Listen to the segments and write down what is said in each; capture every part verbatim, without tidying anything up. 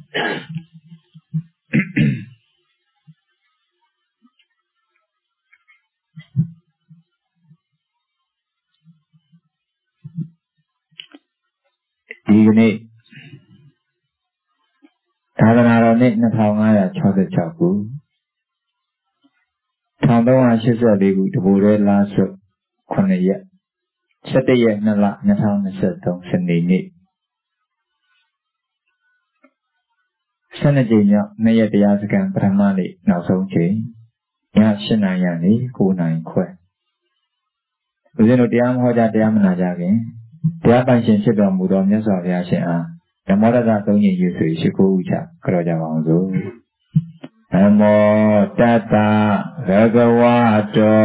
ဒီကနေ့သာသနာတော်နှစ်နှစ်ထောင်ငါးရာခြောက်สิบหกခုတစ်ထောင်သုံးရာရှစ်สิบสี่ခုတဘူရဲလားစွတ်ခုနှစ်ရက်十一ရက်နှစ်လနှစ်ထောင်နှစ်สิบสามစနေနေ့ဆယ်နှစ်ကြိမ်မြောက်နှစ်ရက်တရားစခန်းပထမနေ့နောက်ဆုံးချိန်ည၈နာရီကနေ၉နာရီခွဲဦးဇင်းတို့တရားမဟောကြားတရားမနာကြခင်တရားပိုင်ရှင်ဖြစ်တော်မူသောမြတ်စွာဘုရားရှင်အားနမောတတ္တသုံးညရွှေရှိခိုးဥချကြောကြပါအောင်စို့နမောတတ္တဘဂဝတော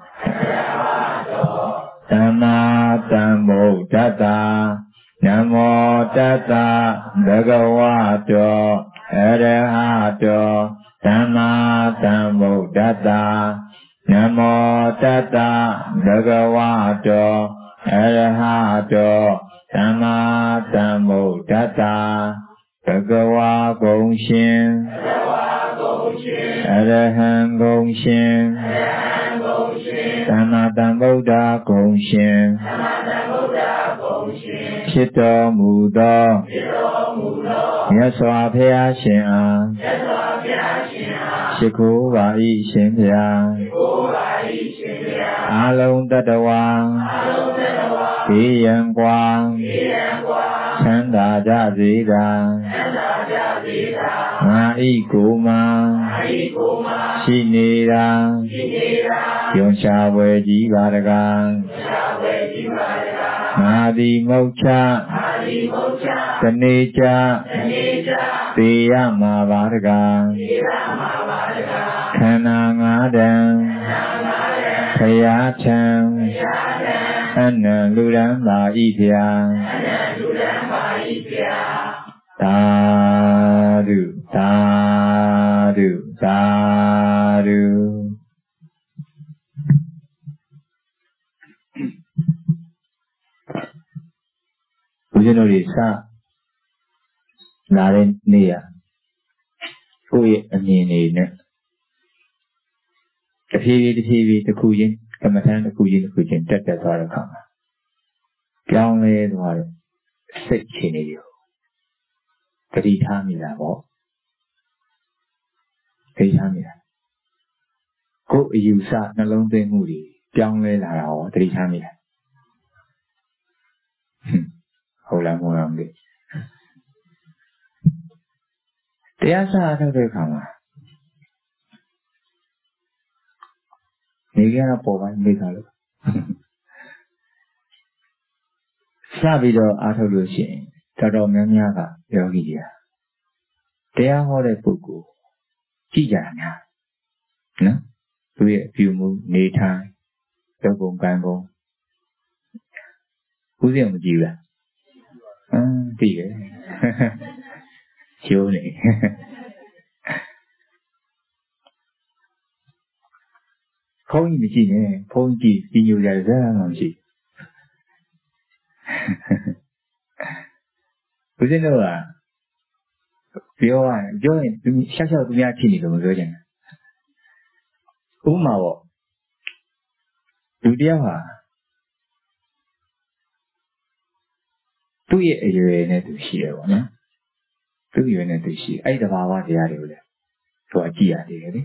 သမ္မာသမ္ဗုဒ္ဓတ္တနမောတတ္တဘဂဝတောအရဟတောသမ္မာသမ္ဗုဒ္ဓတ္တနမောတတ္တဘဂဝတောအရဟတောသမ္မာသမ္ဗုဒ္ဓတ္တဘဂဝါဂုံရှင်အရဟံဂုံရှင်သမ္မာသမ္ဗုဒ္ဓဂုံရှင်ဖြစ်တော်မူသောမြတ်စွာဘုရားရှင်အားရှိခိုးပါ၏ရှင်ဘုရားအာလုံးတတဝါဘေးရန်ကွာချမ်းသာကြစေသာငါဤကိုယ်မှာရှိနေတာယွန်ရှာဝယ်ကြီးပါတကားငါသည်မုတ်ချတနေ့ချသေရမှာပါတကားခန္ဓာငါးတန်ခရာချံအနံလူရန်ပါဤဗျာသာဓုသာဓုသာဓုဦးဇင်းတို့ဒီစလာတဲ့နေ့ရကိုယ့်ရဲ့အမြင်တွေနဲ့တဖြည်းဖြည်းတဖြည်းဖြည်းတစ်ခုချင်းကမ္မထမ်းတစ်ခုချင်းတစ်ခုချင်းတက်တက်သွားတဲ့အခါမှာပြောင်းလဲသွားတဲ့စိတ်အခြေအနေတွေကိုတတိထားမိတာပေါ့တတိထားမိတာကိုယ်အယူဆနှလုံးသွင်းမှုတွေပြောင်းလဲလာတာရောတတိထားမိတာဟုတ်လားမဟုတ်လားမသိတရားစအားထုတ်တဲ့အခါမှာနေကြတော့ပေါ်ပိုင်းမိခါလို့စပြီးတော့အားထုတ်လို့ရှိရင်တော်တော်များများကယောဂီကြီးတရားဟောတဲ့ပုဂ္ဂိုလ်ကြည့်ကြတာများနော်သူရဲ့အပြုမှုနေထိုင်လုပ်ပုံကံပုံဦးစိမ့်မကြည့်ဘူးလားဟမ်ကြည့်တယ်ချိုးနေဘုန်းကြီးမကြည့်နဲ့ဘုန်းကြီးကြည့်ညိုကြတယ်စမ်းမှမရှိဦးဇင်းတို့ကပြောရရင်ပြောရင်သူရှောက်ရှောက်သူများကြည့်နေလို့မပြောချင်ဘူးဥပမာပေါ့လူတယောက်ဟာသူ့ရဲ့အရွယ်နဲ့သူရှိတယ်ပေါ့နော်သူ့အရွယ်နဲ့သူရှိအဲ့ဒီတဘာဝတရားတွေကိုလည်းသူကကြည့်ရတယ်လေ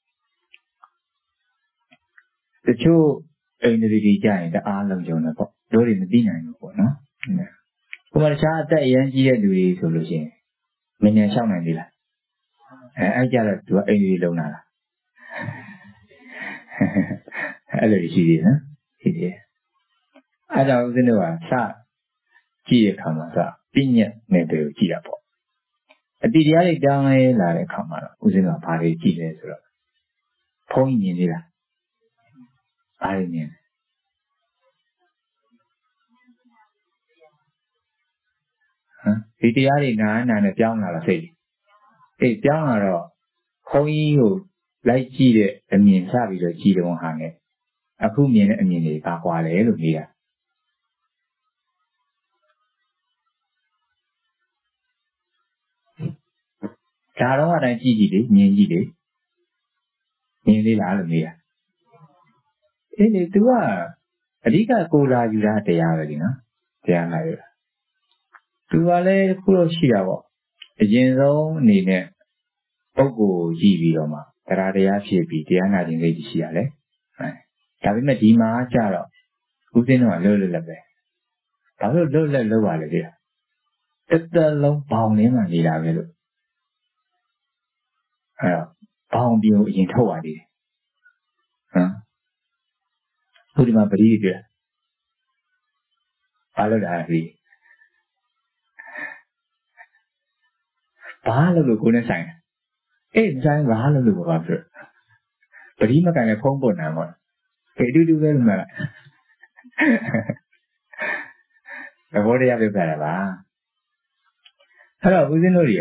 တချို့အိန္ဒြေတွေကြရင်တအားလုံးကြုံတယ်ပေါ့တို့တွေမသိနိုင်ဘူးပေါ့နော်ဟိုမှာတခြားအသက်အရန်ကြီးတဲ့လူတွေဆိုလို့ရှိရင်မဉဏ်လျှောက်နိုင်သေးလားအဲအဲ့ကြတော့သူကအိန္ဒြေလုံးလာတာအဲ့လိုရှိသေးနော်ရှိသေးအဲ့ဒါဦးဇင်းတို့ကစကြည့်ရခါမှာစပညာနဲ့တူကြည့်တာပေါ့အတိတရားတွေတောင်းလဲလာတဲ့ခါမှာတော့ဦးဇင်းကဘာတွေကြည့်လဲဆိုတော့ဘုန်းကြီးမြင်သေးလားအားရမြင်ဟမ်ဒီတရားတွေနားနာနဲ့ပြောင်းလာတာစိတ်အေးပြောင်းလာတော့ဘုန်းကြီးကိုလိုက်ကြည့်တဲ့အမြင်စပြီးတော့ကြည့်တော့ဟာနဲ့အခုမြင်တဲ့အမြင်တွေပါကွာတယ်လို့နေတာဒါတော့အတိုင်းကြည့်ကြည့်လေမြင်ကြည့်လေမြင်လေးလားလို့မေးတာအေးလေ तू ကအဓိကကိုလာယူတာတရားပဲဒီနော်တရားလာယူတာ तू ကလည်းခုတော့ရှိတာပေါ့အရင်ဆုံးအနေနဲ့ပုဂ္ဂိုလ်ကြည့်ပြီးတော့မှတရားတရားဖြစ်ပြီးတရားနာခြင်းလေးရှိရလေဒါပေမဲ့ဒီမှာကြတော့ဦးစင်းတော့လွတ်လွတ်လပ်ပဲဘာလို့လွတ်လပ်လောက်ပါလဲဒီတစ်သက်လုံးဘောင်ထဲမှာနေတာပဲလို့အဲ့တော့ဘောင်ပြိုအရင်ထုတ်ရသေးတယ်ဟမ်ခုဒီမှာပရိသေတွေ့ဘာလို့လဲဒီဘာလို့လို့ကိုယ်နဲ့ဆိုင်အေးဆိုင်ဘာလို့လို့ဘာဖြစ်ပရိမကန်နဲ့ဖုံးပွန်တာပေါ့အေးတူတူပဲလို့မလားသဘောတရားပြပြတာပါအဲ့တော့ဦးဇင်းတို့တွေ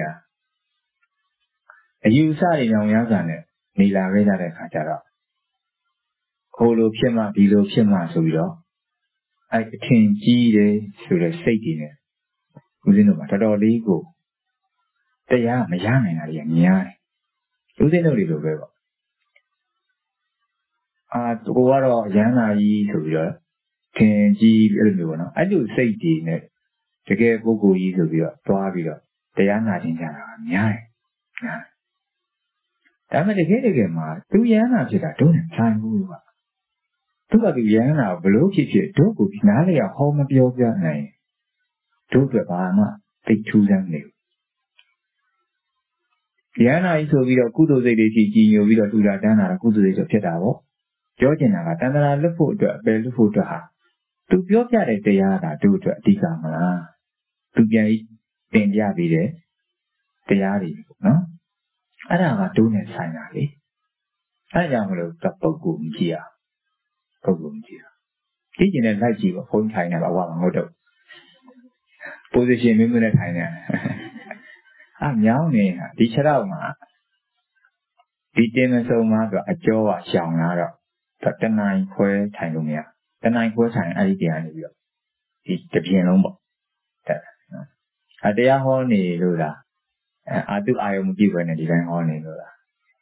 ကအယူဆတွေကြောင့်ရောက်တာနဲ့နေလာခဲ့ကြတဲ့ခါကျတော့ဟိုလိုဖြစ်မှဒီလိုဖြစ်မှဆိုပြီးတော့အဲ့အထင်ကြီးတယ်ဆိုတဲ့စိတ်တွေနဲ့ဦးဇင်းတို့ကတော်တော်လေးကိုတရားမရနိုင်တာတွေများတယ်ဦးဇင်းတို့တွေလိုပဲပေါ့အာကိုကတော့ရဟန္တာကြီးဆိုပြီးတော့ထင်ကြီးအဲ့လိုမျိုးပေါ့နော်အဲ့လိုစိတ်တွေနဲ့တကယ်ပုဂ္ဂိုလ်ကြီးဆိုပြီးတော့သွားပြီးတော့တရားနာခြင်းကြတာများတယ်များဒါပေမဲ့တကယ်တကယ်မှာသူရဟန္တာဖြစ်တာတို့နဲ့ဆိုင်ဘူးကသူကသူရဟန္တာကိုဘလို့ဖြစ်ဖြစ်တို့ကိုနားလေရဟောမပြောပြနိုင်တို့အတွက်ဘာမှသိထူးဆန်းနေဘူးရဟန္တာကြီးဆိုပြီးတော့ကုသိုလ်စိတ်တွေကြီးကြီးညိုပြီးတော့တူတာတန်းတာကုသိုလ်စိတ်ဆိုဖြစ်တာပေါ့ပြောချင်တာကတန်ត្រာလွတ်ဖို့အတွက်အပယ်လွတ်ဖို့အတွက်ဟာသူပြောပြတဲ့တရားကတို့အတွက်အဓိကမလားသူပြန်တင်ပြပြီးတဲ့တရားတွေနော်အဲ့ဒါကတို့နဲ့ဆိုင်တာလေအဲ့ကြောင့်မလို့ပုဂ္ဂိုလ်မကြည့်ရပုဂ္ဂိုလ်မကြည့်ရကြည့်ကျင်တဲ့လိုက်ကြည့်ပေါ့ဖုန်းထိုင်နေပါဘာမှမဟုတ်တော့ position မျိုးမျိုးနဲ့ထိုင်နေအာမြောင်းနေဒီခြေထောက်မှာဒီတင်မစုံမှာဆိုအကျော်ကရှောင်လာတော့တနိုင်ခွဲထိုင်လို့မရတနိုင်ခွဲထိုင်အဲ့ဒီတရားနေပြီးတော့ဒီတပြင်းလုံးပေါ့တဲ့နော်အတရားဟောနေလို့လားအာတုအာယုံမကြည့်ဘဲနဲ့ဒီတိုင်းဟောနေလို့လား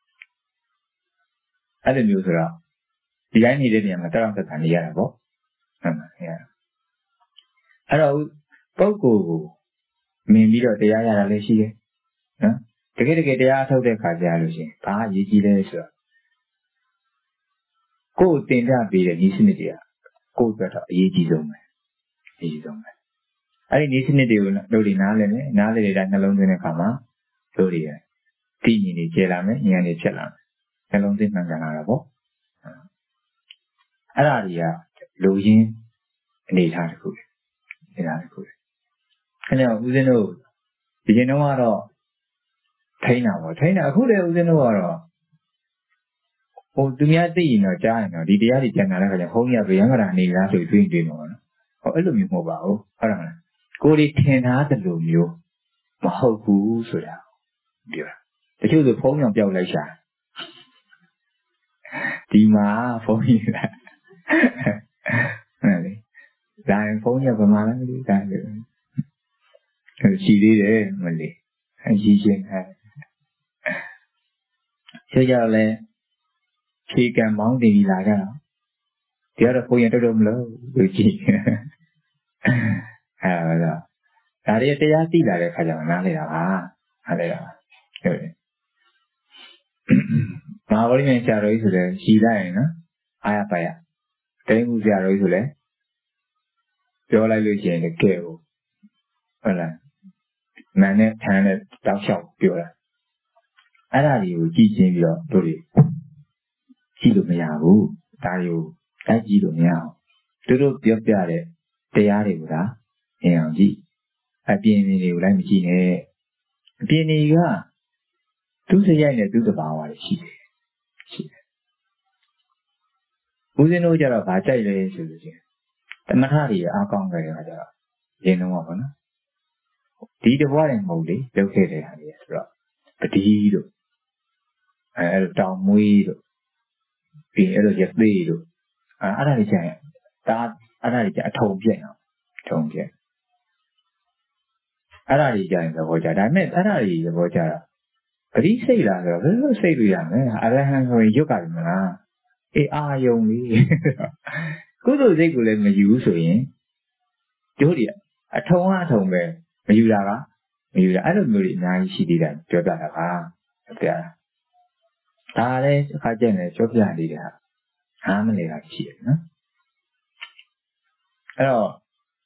အဲ့လိုမျိုးဆိုတော့ဒီတိုင်းနေတဲ့နေရာမှာတရောင်သက်သာနေရတာပေါ့ဟုတ်ပါရဲ့အဲ့တော့ပုဂ္ဂိုလ်ကိုမြင်ပြီးတော့တရားရတာလည်းရှိတယ်နော်တကယ်တကယ်တရားထုတ်တဲ့ခါကျလို့ရှိရင်ဘာအရေးကြီးလဲဆိုတော့ကိုယ်တင်ပြပေးတဲ့ဤစနစ်တွေကကိုယ်အတွက်တော့အရေးကြီးဆုံးပဲအရေးကြီးဆုံးပဲအဲ့ဒီဤစနစ်တွေကိုတို့ဒီနားလည်မယ်နားလည်တဲ့နှလုံးသွင်းတဲ့အခါမှာတို့တွေတည်ငြိမ်နေကြလာမယ်ဉာဏ်တွေဖြစ်လာမယ်နှလုံးသွင်းမှန်ကန်လာတာပေါ့အဲ့ဒါတွေကလူရင်းအနေထားတစ်ခုလေအနေထားတစ်ခုလေအဲ့တော့ဦးဇင်းတို့ဒီချိန်တော့ကတော့ထိန်းတာပေါ့ထိန်းတာအခုလည်းဦးဇင်းတို့ကတော့ဟိုသူများသိရင်တော့ကြားရင်တော့ဒီတရားတွေကျန်လာတဲ့ခါကျဘုန်းကြီးကဗျံကရာနေလားဆိုပြီးတွေးနေမှာနော်ဟောအဲ့လိုမျိုးမဟုတ်ပါဘူးဟုတ်တယ်မလားကိုယ်ဒီထင်ထားတယ်လို့မျိုးမဟုတ်ဘူးဆိုတာပြောတာတချို့ဆိုဖုန်းကြောင်ပြောက်လိုက်ရှာဒီမှာဖုန်းကြီးလားဟုတ်လေဒါရင်ဖုန်းကြီးကဘာမှလည်းမသိဒါလို့ရှိသေးတယ်မလေးအကြီးချင်းအဲဆိုကြတော့လေဖြေကံမောင်းတင်လာကြတော့ဒီကတော့ကိုရင်တော်တော်မလို့လူကြီးအဲဒါတော့ဒါတွေတရားသိလာတဲ့ခါကျတော့နားလေတာပါနားလေတာဟုတ်တယ်မာဝလိနဲ့ဆရာတော်ကြီးဆိုလည်းရှိလိုက်ရင်နော်အားရပါရတိမ်မှုဆရာတော်ကြီးဆိုလည်းပြောလိုက်လို့ရှိရင်လည်းကဲဟုတ်ဟုတ်လားမန်နဲ့ထမ်းနဲ့တောက်လျှောက်ပြောတာအဲ့ဒါတွေကိုကြည့်ချင်းပြီးတော့တို့တွေကြည့်လို့မရဘူးဒါတွေကိုတိုက်ကြည့်လို့မရအောင်တို့တို့ပြောပြတဲ့တရားတွေကိုသာမြင်အောင်ကြည့်အပြင်တွေကိုလည်းမကြည့်နဲ့အပြင်တွေကသူ့စရိုက်နဲ့သူ့တဘာဝတွေရှိတယ်ရှိတယ်ဦးဇင်းတို့ကြတော့ဗာကြိုက်လဲဆိုလို့ချင်းတမထတွေအားကောင်းကြတဲ့အခါကျတော့ရင်းနှီးပါဘောနော်ဒီတဘွားတွေမဟုတ်လေလုပ်ခဲ့တဲ့ဟာတွေဆိုတော့ပတိတို့အဲအဲ့လိုတောင်မွေးတို့ပြီးအဲ့လိုရသေးတို့အဲအဲ့ဒါတွေကျရင်ဒါအဲ့ဒါတွေကျအထုံပြက်အောင်ထုံပြက်အဲ့ဒါတွေကျရင်သဘောကျဒါပေမဲ့အဲ့ဒါတွေသဘောကျတာ Pretty say that, well, say to them, I have no yoga. A are only good old day could let me use in Julia. A tone at home where you are. You I don't know it now. She didn't. Jota. There. Tare, Hajan, Sophia did her. How many like she? Hello.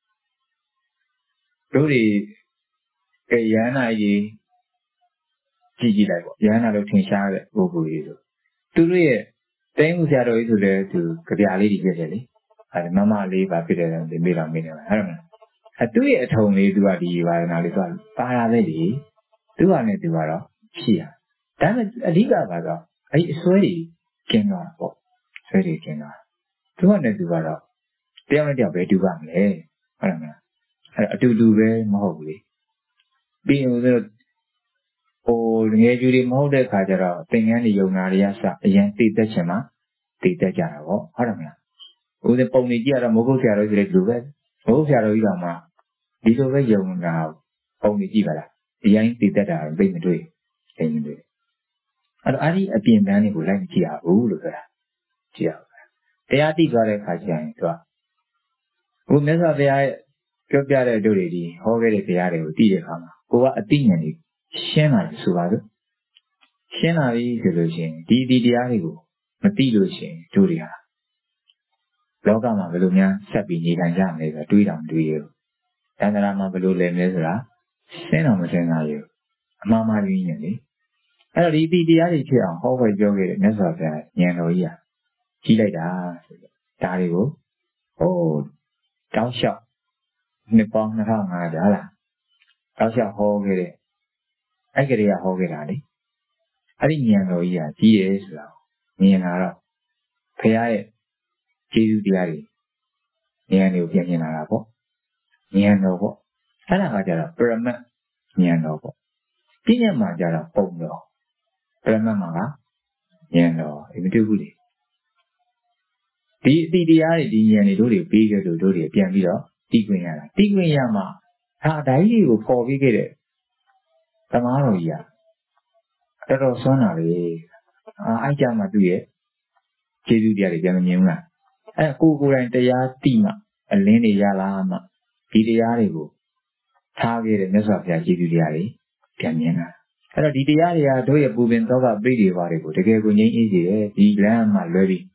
Judy, a yana ye. Gigi like Yana looking shy over you. Today, things are always there to Kadiali usually. And Mamma leave a bit of the middle minute. I don't know. I do it at home, you do a D Y and a little paralady. Do I need to borrow? Here. Damn it, a liga bago. I sweaty cannot. Sweaty cannot. Do I need to borrow? They only do a do one, eh? I don't know. I do do very mahogany. Being the old usually molded Kajara, thing any young Ariasa, a young Tita Chema, Tita Jaravo, I don't know. With the pony Jara Mogo Jaro is regular. Oh, Jaro Yama. This over young now. Only Jivara. The young Tita are being doing. And I a being many who like Gia, who look at Gia. They are the Gara Kajan. Who never they are go gather do it, already they are with the Hama. Who are a thing Shena Suvaru. Shena is illusion, Didi Diarigo, Matilusion, Julia. Logama Velumia, Sabi and Jam never do it on to you. And Rama Velu Lemezra, Sena Masenayo, Mamma Union. And the Diari chair, always go with Nezza, Yanoia. She laid us, Darigo. Oh, thou shalt Nippon Hanga, thou shalt hold it. I get a hold it, Ali. I didn't know ya, G is now. Me and Ara. Pay I, Jesu Diari. Near New Pian Arabo. Near Novo. Anamajara, Burma, near Novo. Pina Majara, Pondo. Burma Manga, near no, immediately. The Diari, the Yanni do it bigger to do it, Piamiro, Tiguiana, Tiguiama. How die you for we get it? Tomorrow, ya. That was sonary. I jam at you. Jesu Diari, Jamina. And Google and the Yard Tima, a Lenny Yalama, Diarigo. Target and Messafia Jesu Diari, Jamina. And a Diaria do a boobin dog a baby variable to get winning easy, the lamb my lady.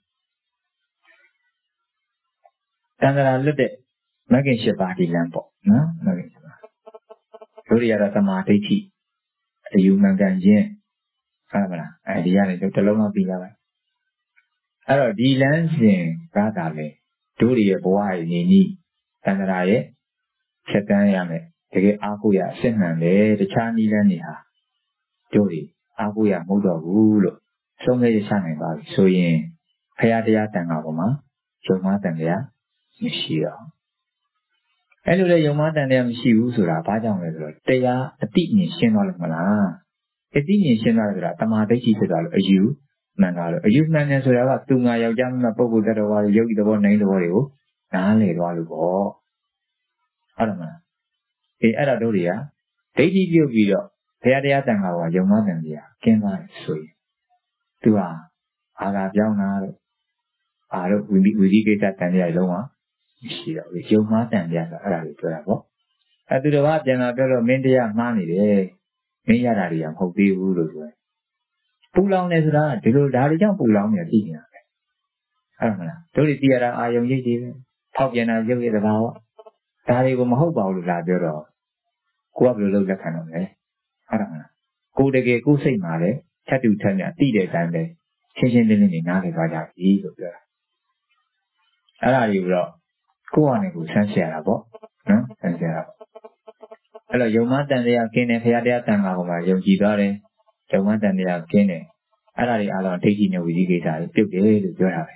And I looked at Magan Shabati lampo, no? Gloria Tamati, a human ganjin. Famana, and the other to Loma Villa. Hello, the lancing, Radale, Doria boy, Nini, and I, Satayame, to get Akuya, Senan, the Chinese Lania. Dory, Akuya, Mudo, Rulo, so many sang about so in Payadea Tangavoma, Jomatan, Mishia. Anyway, your mother and them she usura, Pajam, they are a teaching shinol mana. A teaching shinol, Tamati, a you. Manalo, a youth man as well as Tunga Yam Napo that was Yogi the one named the warrior. Nale Walugo. Adama. A Aradoria. They did your video. Peria Tanga, your mother and dear. Came out sweet. To a Aga Jauna. Aro, we get that and the Aloma. She with your mother and the other. I do the what then I better Mendia money, eh? Mayararia, hope they would. Pull on as that, the little daddy jump pull on your dinner. I don't know. Told it here, I am Yidi. How can I give it about? Daddy will hope about the ladder. Go up the look at kind of eh? I don't know. Go to get go say, Mare, tattoo turn your tea time day. Changing the living out of that ease of there. Hello, you bro. Go on and go Sansiara, no? Sansiara. Hello, your mother and they are king and Fiadia Tanga, your Gidare. The one that they are gaining. I don't take in with you guys. I took it to your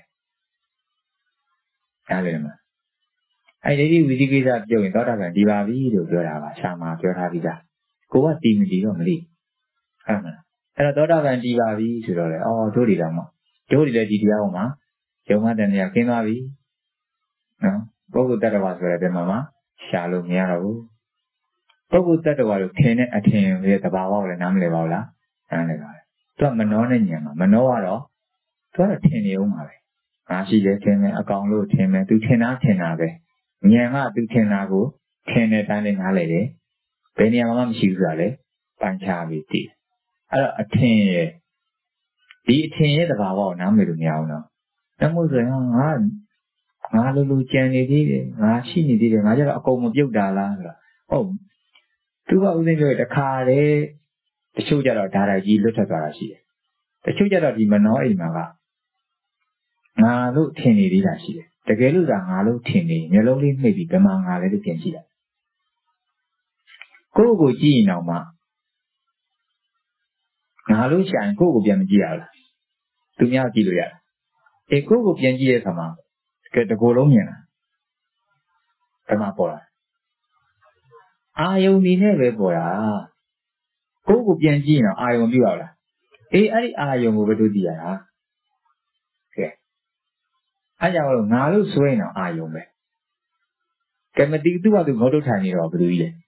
house. I did with you guys at your daughter and Divavi to your house. Sama, your Havida. Go what team did you only? And a daughter and Divavi to the oh, Jody Lama. Jody the Didiama. Your mother and your Kinavi. No, what would that was where the mamma? Shalom Yarrow. What would that was ten at him with the Bawa and Amlevola? နားလည်ပါတယ်သူကမနှောနဲ့ညံမှာမနှောကတော့သူကတော့ထင်နေအောင်ပါပဲငါရှိတယ်ထင်မယ်အကောင်လို့ထင်မယ်သူထင်တာထင်တာပဲညံကသူထင်တာကိုထင်တဲ့အတိုင်းလေးနားလည်တယ်ဘယ်နေရာမှာမှမရှိဘူးဆိုတာလေပိုင်းခြားပြီးသိအဲ့တော့အထင်ရဲ့ဒီအထင်ရဲ့သဘာဝကိုနားမလည်လို့မရဘူးနော်ဒါမှမဟုတ်ဆိုရင်ငါငါလိုလိုကြံနေသေးတယ်ငါရှိနေသေးတယ်ငါကျတော့အကုန်မပြုတ်တာလားဆိုတော့ဟုတ်သူကဥစဉ်ပြောတခါတည်းတချို့ကျတော့ဓာတ်ကြီးလွတ်ထွက်သွားတာရှိတယ်တချို့ကျတော့ဒီမနှောအိမ်မှာကငါလို့ထင်နေသေးတာရှိတယ်တကယ်လို့ကငါလို့ထင်နေမျိုးလုံးလေးနှိပ်ပြီးဘယ်မှာငါလဲလို့ပြန်ကြည့်လိုက်ကိုယ့်ကိုကြည့်ရင်တော့မှငါလို့ရှာရင်ကိုယ့်ကိုပြန်မကြည့်ရဘူးလားသူများကြည့်လို့ရတယ်အေးကိုယ့်ကိုပြန်ကြည့်တဲ့အခါမှာတကယ်တကိုယ်လုံးမြင်လားဘယ်မှာပေါ်လာအာယုန်ဒီနဲ့ပဲပေါ်တာကိုယ့်ကိုပြန်ကြည့်ရင်တော့အာယုန်ပြုတ်ရလားအေးအဲ့ဒီအာယုန်ကိုဘယ်လိုကြည့်ရတာကဲအဲ့ကြောင့်လို့ငါလို့ဆိုရင်တော့အာယုန်ပဲကဲမတိသူ့ဘာသူငုတ်ထုတ်ထိုင်နေတော့ဘယ်လိုကြီးလဲ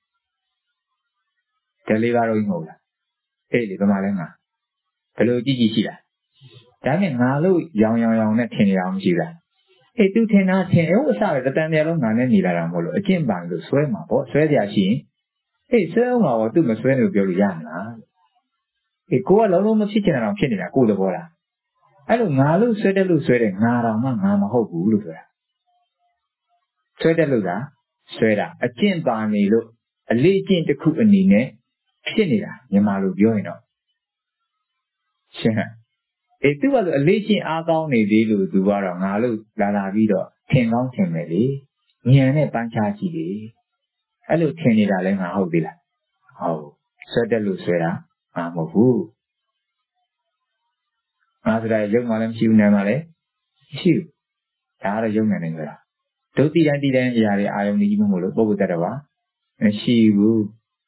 တယ်လေးပါတော့ကြီးမဟုတ်လားအေးလေဘယ်မှာလဲငါဘယ်လိုကြည့်ကြည့်ရှိလားဒါနဲ့ငါလို့ရောင်ရောင်ရောင်နဲ့ထင်နေတာမရှိလားအေးသူထင်တာထင်အဲ့ဟိုအစပဲတတန်တရားလုံးငါနဲ့နေလာတာမဟုတ်လို့အကျင့်ပံလို့ဆွဲမှာပေါ့ဆွဲကြရှိရင်အေးဆွဲအောင်တော့သူ့မဆွဲလို့ပြောလို့ရမလားအေးကိုကလုံးလုံးမဖြစ်ချင်တာတော့ဖြစ်နေတာကိုယ်သဘောလားအဲ့လိုငါလို့ဆွဲတယ်လို့ဆွဲတယ်ငါတော်မှငါမဟုတ်ဘူးလို့ဆိုတာဆွဲတယ်လို့လားဆွဲတာအကျင့်ပါနေလို့အလေးအကျင့်တစ်ခုအနေနဲ့ဖြစ်နေတာမြန်မာလိုပြောရင်တော့ရှင်းဟဲ့အေးသူကဆိုအလေးချင်းအားကောင်းနေသေးလို့သူကတော့ငါလို့လာလာပြီးတော့ထင်ကောင်းထင်မယ်လေဉာဏ်နဲ့ပန်းချကြည့်လေအဲ့လိုထင်နေတာလဲငါဟုတ်သေးလားဟုတ်ဆွဲတက်လို့ဆွဲတာငါမဟုတ်ဘူးငါဆိုတာရုပ်မှလည်းမရှိဘူးနာမ်မှလည်းမရှိဘူးဒါကတော့ရုပ်နာမ်နေကြတာဒုတိယတိတိုင်းအရာတွေအာယုန်ကြီးမလို့ပုဂ္ဂိုလ်တ attva မရှိဘူး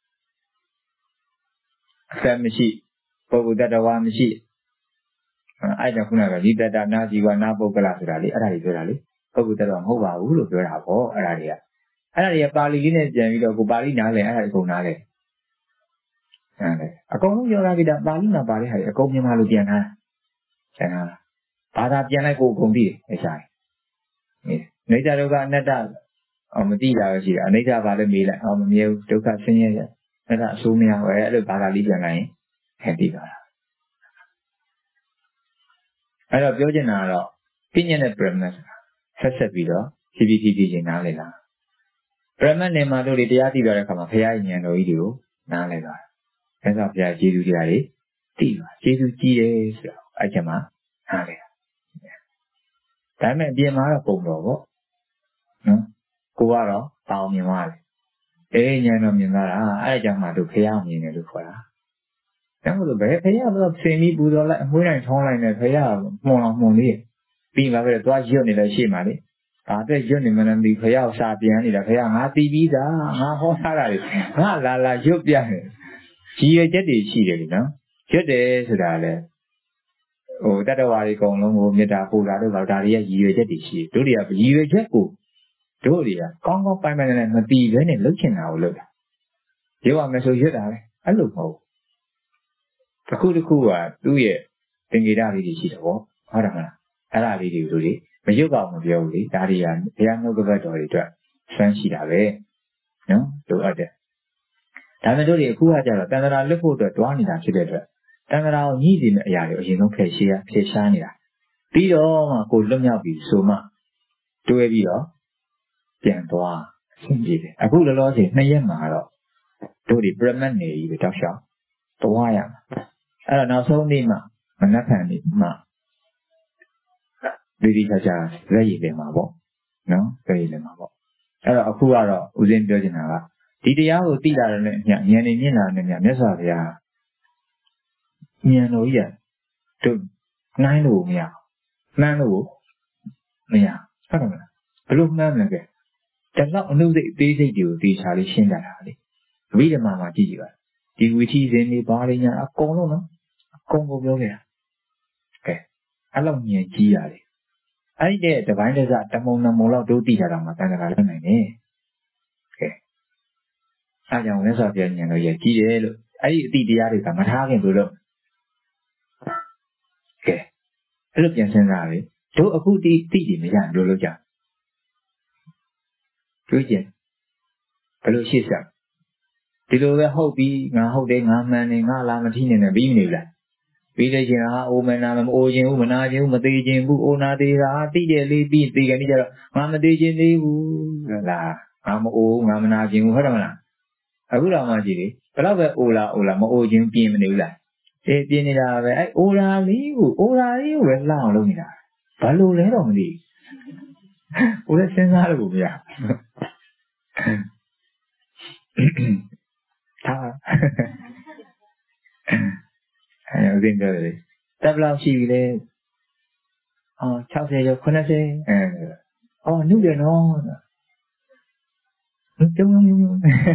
အသက်မရှိပုဂ္ဂိုလ်တ attva မရှိအဲ့ကြောင့်ခုနကဒီတတနာဇီဝနာပုဂ္ဂလဆိုတာလေအဲ့ဒါကြီးပြောတာလေပုဂ္ဂိုလ်တ attva မဟုတ်ပါဘူးလို့ပြောတာပေါ့အဲ့ဒါတွေကအဲ့ဒါတွေကပါဠိလေးနဲ့ပြန်ပြီးတော့ကိုပါဠိနားလည်အဲ့ဒါအကုန်နားလည်အဲ့ဒါအကုန်လုံးပြောတာကိတာပါဠိမှာပါတဲ့ဟာတွေအကုန်မြန်မာလိုပြန်ထားကျန်တာဘာသာပြန်လိုက်ကိုအကုန်သိတယ်အဲ့ဆိုင်နေကြဒုက္ခအနတ္တအော်မသိတာပဲရှိတယ်အနိစ္စဘာလဲမေးလိုက်အော်မမြဲဘူးဒုက္ခဆင်းရဲရအနတ္တအဆိုးမရဘူးအဲ့လိုဘာသာလေးပြန်လိုက်ရင်ဟဲ့သိသွားတာအဲ့တော့ပြောချင်တာကတော့ပြဉ္ညာနဲ့ premise ဆက်ဆက်ပြီးတော့ဖြည်းဖြည်းဖြည်းဖြည်းချင်းနားလည်လာ premise နဲ့မှတို့တွေတရားသိသွားတဲ့အခါမှာဘုရားဉာဏ်တော်ကြီးတွေကိုနားလည်သွားတယ်ဒါဆိုဘုရားကျေးဇူးတရားတွေသိသွားကျေးဇူးကြီးတယ်ဆိုတော့အဲ့ချက်မှာနားလည်တာဒါပေမဲ့အပြင်မှာတော့ပုံတော်ပေါ့နော်ကိုကတော့တောင်းမြင်သွားတယ်အေးဉာဏ်တော်မြင်သွားတာအဲ့ဒါကြောင့်မှတို့ဘုရားမြင်တယ်လို့ခေါ်တာဒါမှမဟုတ်ဘယ်ဘုရားမလို့ဆင်ပြီးပူတော်လိုက်အမွှေးတိုင်းထောင်းလိုက်နေဘုရားမှုံအောင်မှုံလေးပြီးပါပဲသွားရွတ်နေလဲရှေ့မှာလေဒါအတွက်ရွတ်နေမှလည်းဒီဘုရားစာပြန်နေတာဘုရားငါသိပြီးသားငါဟောထားတာလေငါလာလာရွတ်ပြတယ်ကြီးရဲ့ချက်တွေရှိတယ်လေနော်ရွတ်တယ်ဆိုတာလေဟိုတတ္တဝါတွေအကုန်လုံးကိုမေတ္တာပို့တာတို့ကဒါတွေကရည်ရွယ်ချက်တွေရှိတယ်တို့တွေကရည်ရွယ်ချက်ကိုတို့တွေကကောင်းကောင်းပိုင်ပိုင်နဲ့မတီးဘဲနဲ့လှုပ်ချင်တာကိုလှုပ်တာရုပ်ရမယ်ဆိုရွတ်တာပဲအဲ့လိုမဟုတ်တစ်ခုတစ်ခုကသူ့ရဲ့သင်္ကေတလေးတွေရှိတယ်ပေါ့ဟုတ်တယ်မလားအဲ့ဒါလေးတွေကိုတို့တွေမရွတ်ပါဘူးမပြောဘူးလေဒါတွေကဘုရားနှုတ်ကပတ်တော်တွေအတွက်ဆန်းရှိတာပဲနော်လိုအပ်တယ်ဒါပေမဲ့တို့တွေအခုကကြတော့တန်ត្រာလွတ်ဖို့အတွက်တွားနေတာဖြစ်တဲ့အတွက်တန်ត្រာကိုညှိနေတဲ့အရာတွေအရင်ဆုံးဖယ်ရှားဖယ်ရှားနေတာပြီးတော့မှကိုလွတ်မြောက်ပြီးဆိုမှတွဲပြီးတော့ပြန်သွားအဆင်ပြေတယ်အခုလောလောဆယ်နှစ်ရက်မှာတော့တို့တွေ premise နေပြီတောက်လျှောက်သွားရမှာအဲ့တော့နောက်ဆုံးနေ့မှမနက်ဖြန်နေ့မှဒီဒီချာချာလက်ရည်တယ်မှာပေါ့နော်လက်ရည်တယ်မှာပေါ့အဲ့တော့အခုကတော့ဦးဇင်းပြောချင်တာကဒီတရားကိုသိလာတဲ့နဲ့ညဉာဏ်နေမြင်လာတဲ့ညမြတ်စွာဘုရားဉာဏ်တော်ကြီးကတို့နှိုင်းလို့မရမှန်းလို့မရဟုတ်တယ်မလားဘယ်လိုမှန်းမလဲကဲတလောက်အနုစိတ်အသေးစိတ်တွေကိုတေချာလေးရှင်းကြတာလေအဘိဓမ္မာမှာကြည့်ကြပါဒီဝိသီစဉ်တွေဘာတွေညာအကုန်လုံးနော်အကုန်ကိုပြောခဲ့တာကဲအဲ့လောက်ဉာဏ်ကြီးရတယ်အဲ့ဒီတဲ့တပိုင်းတစတမုံနမုံလောက်တို့သိကြတာမှတန်ခါလွတ်နိုင်တယ်ကဲအားကြောင့်လဲဆိုပြဉာဏ်တော်ရဲ့ကြီးတယ်လို့အဲ့ဒီအတိတရားတွေကမထားခင်ဘယ်လိုအဲ့လိုပြန်စဉ်းစားလေတို့အခုတိတိတိမရလို့လို့ကြောက်တွေးကြည့်ဘယ်လိုရှေ့ဆက်ဒီလိုပဲဟုတ်ပြီငါဟုတ်တယ်ငါမှန်တယ်ငါလာမထီးနေတယ်ပြီးမနေဘူးလားပြီးလို့ချင်းဟာအိုမနာမအိုခြင်းဘူးမနာခြင်းဘူးမသေးခြင်းဘူးအိုနာသေးတာတိတယ်လေးပြီးသေးတယ်ကြတော့ငါမသေးခြင်းသေးဘူးလားငါမအိုငါမနာခြင်းဘူးဟုတ်တယ်မလားအခုတော့မှကြည့်လေဘယ်တော့ပဲအိုလာအိုလာမအိုခြင်းပြင်းမနေဘူးလားအေးပြင်းနေတာပဲအဲ့အိုလာလေးကိုအိုလာလေးကိုပဲလှအောင်လုပ်နေတာဘာလို့လဲတော့မသိဘူးဟိုလည်းစဉ်းစားလို့မရထားအဲ့ဦးသိန်းပြောတယ်တက်ဘလောက်ရှိပြီလဲအော်၆၀ကျော်၇၀အဲအော်နုတယ်နော်ပြုံးပြုံးပြုံး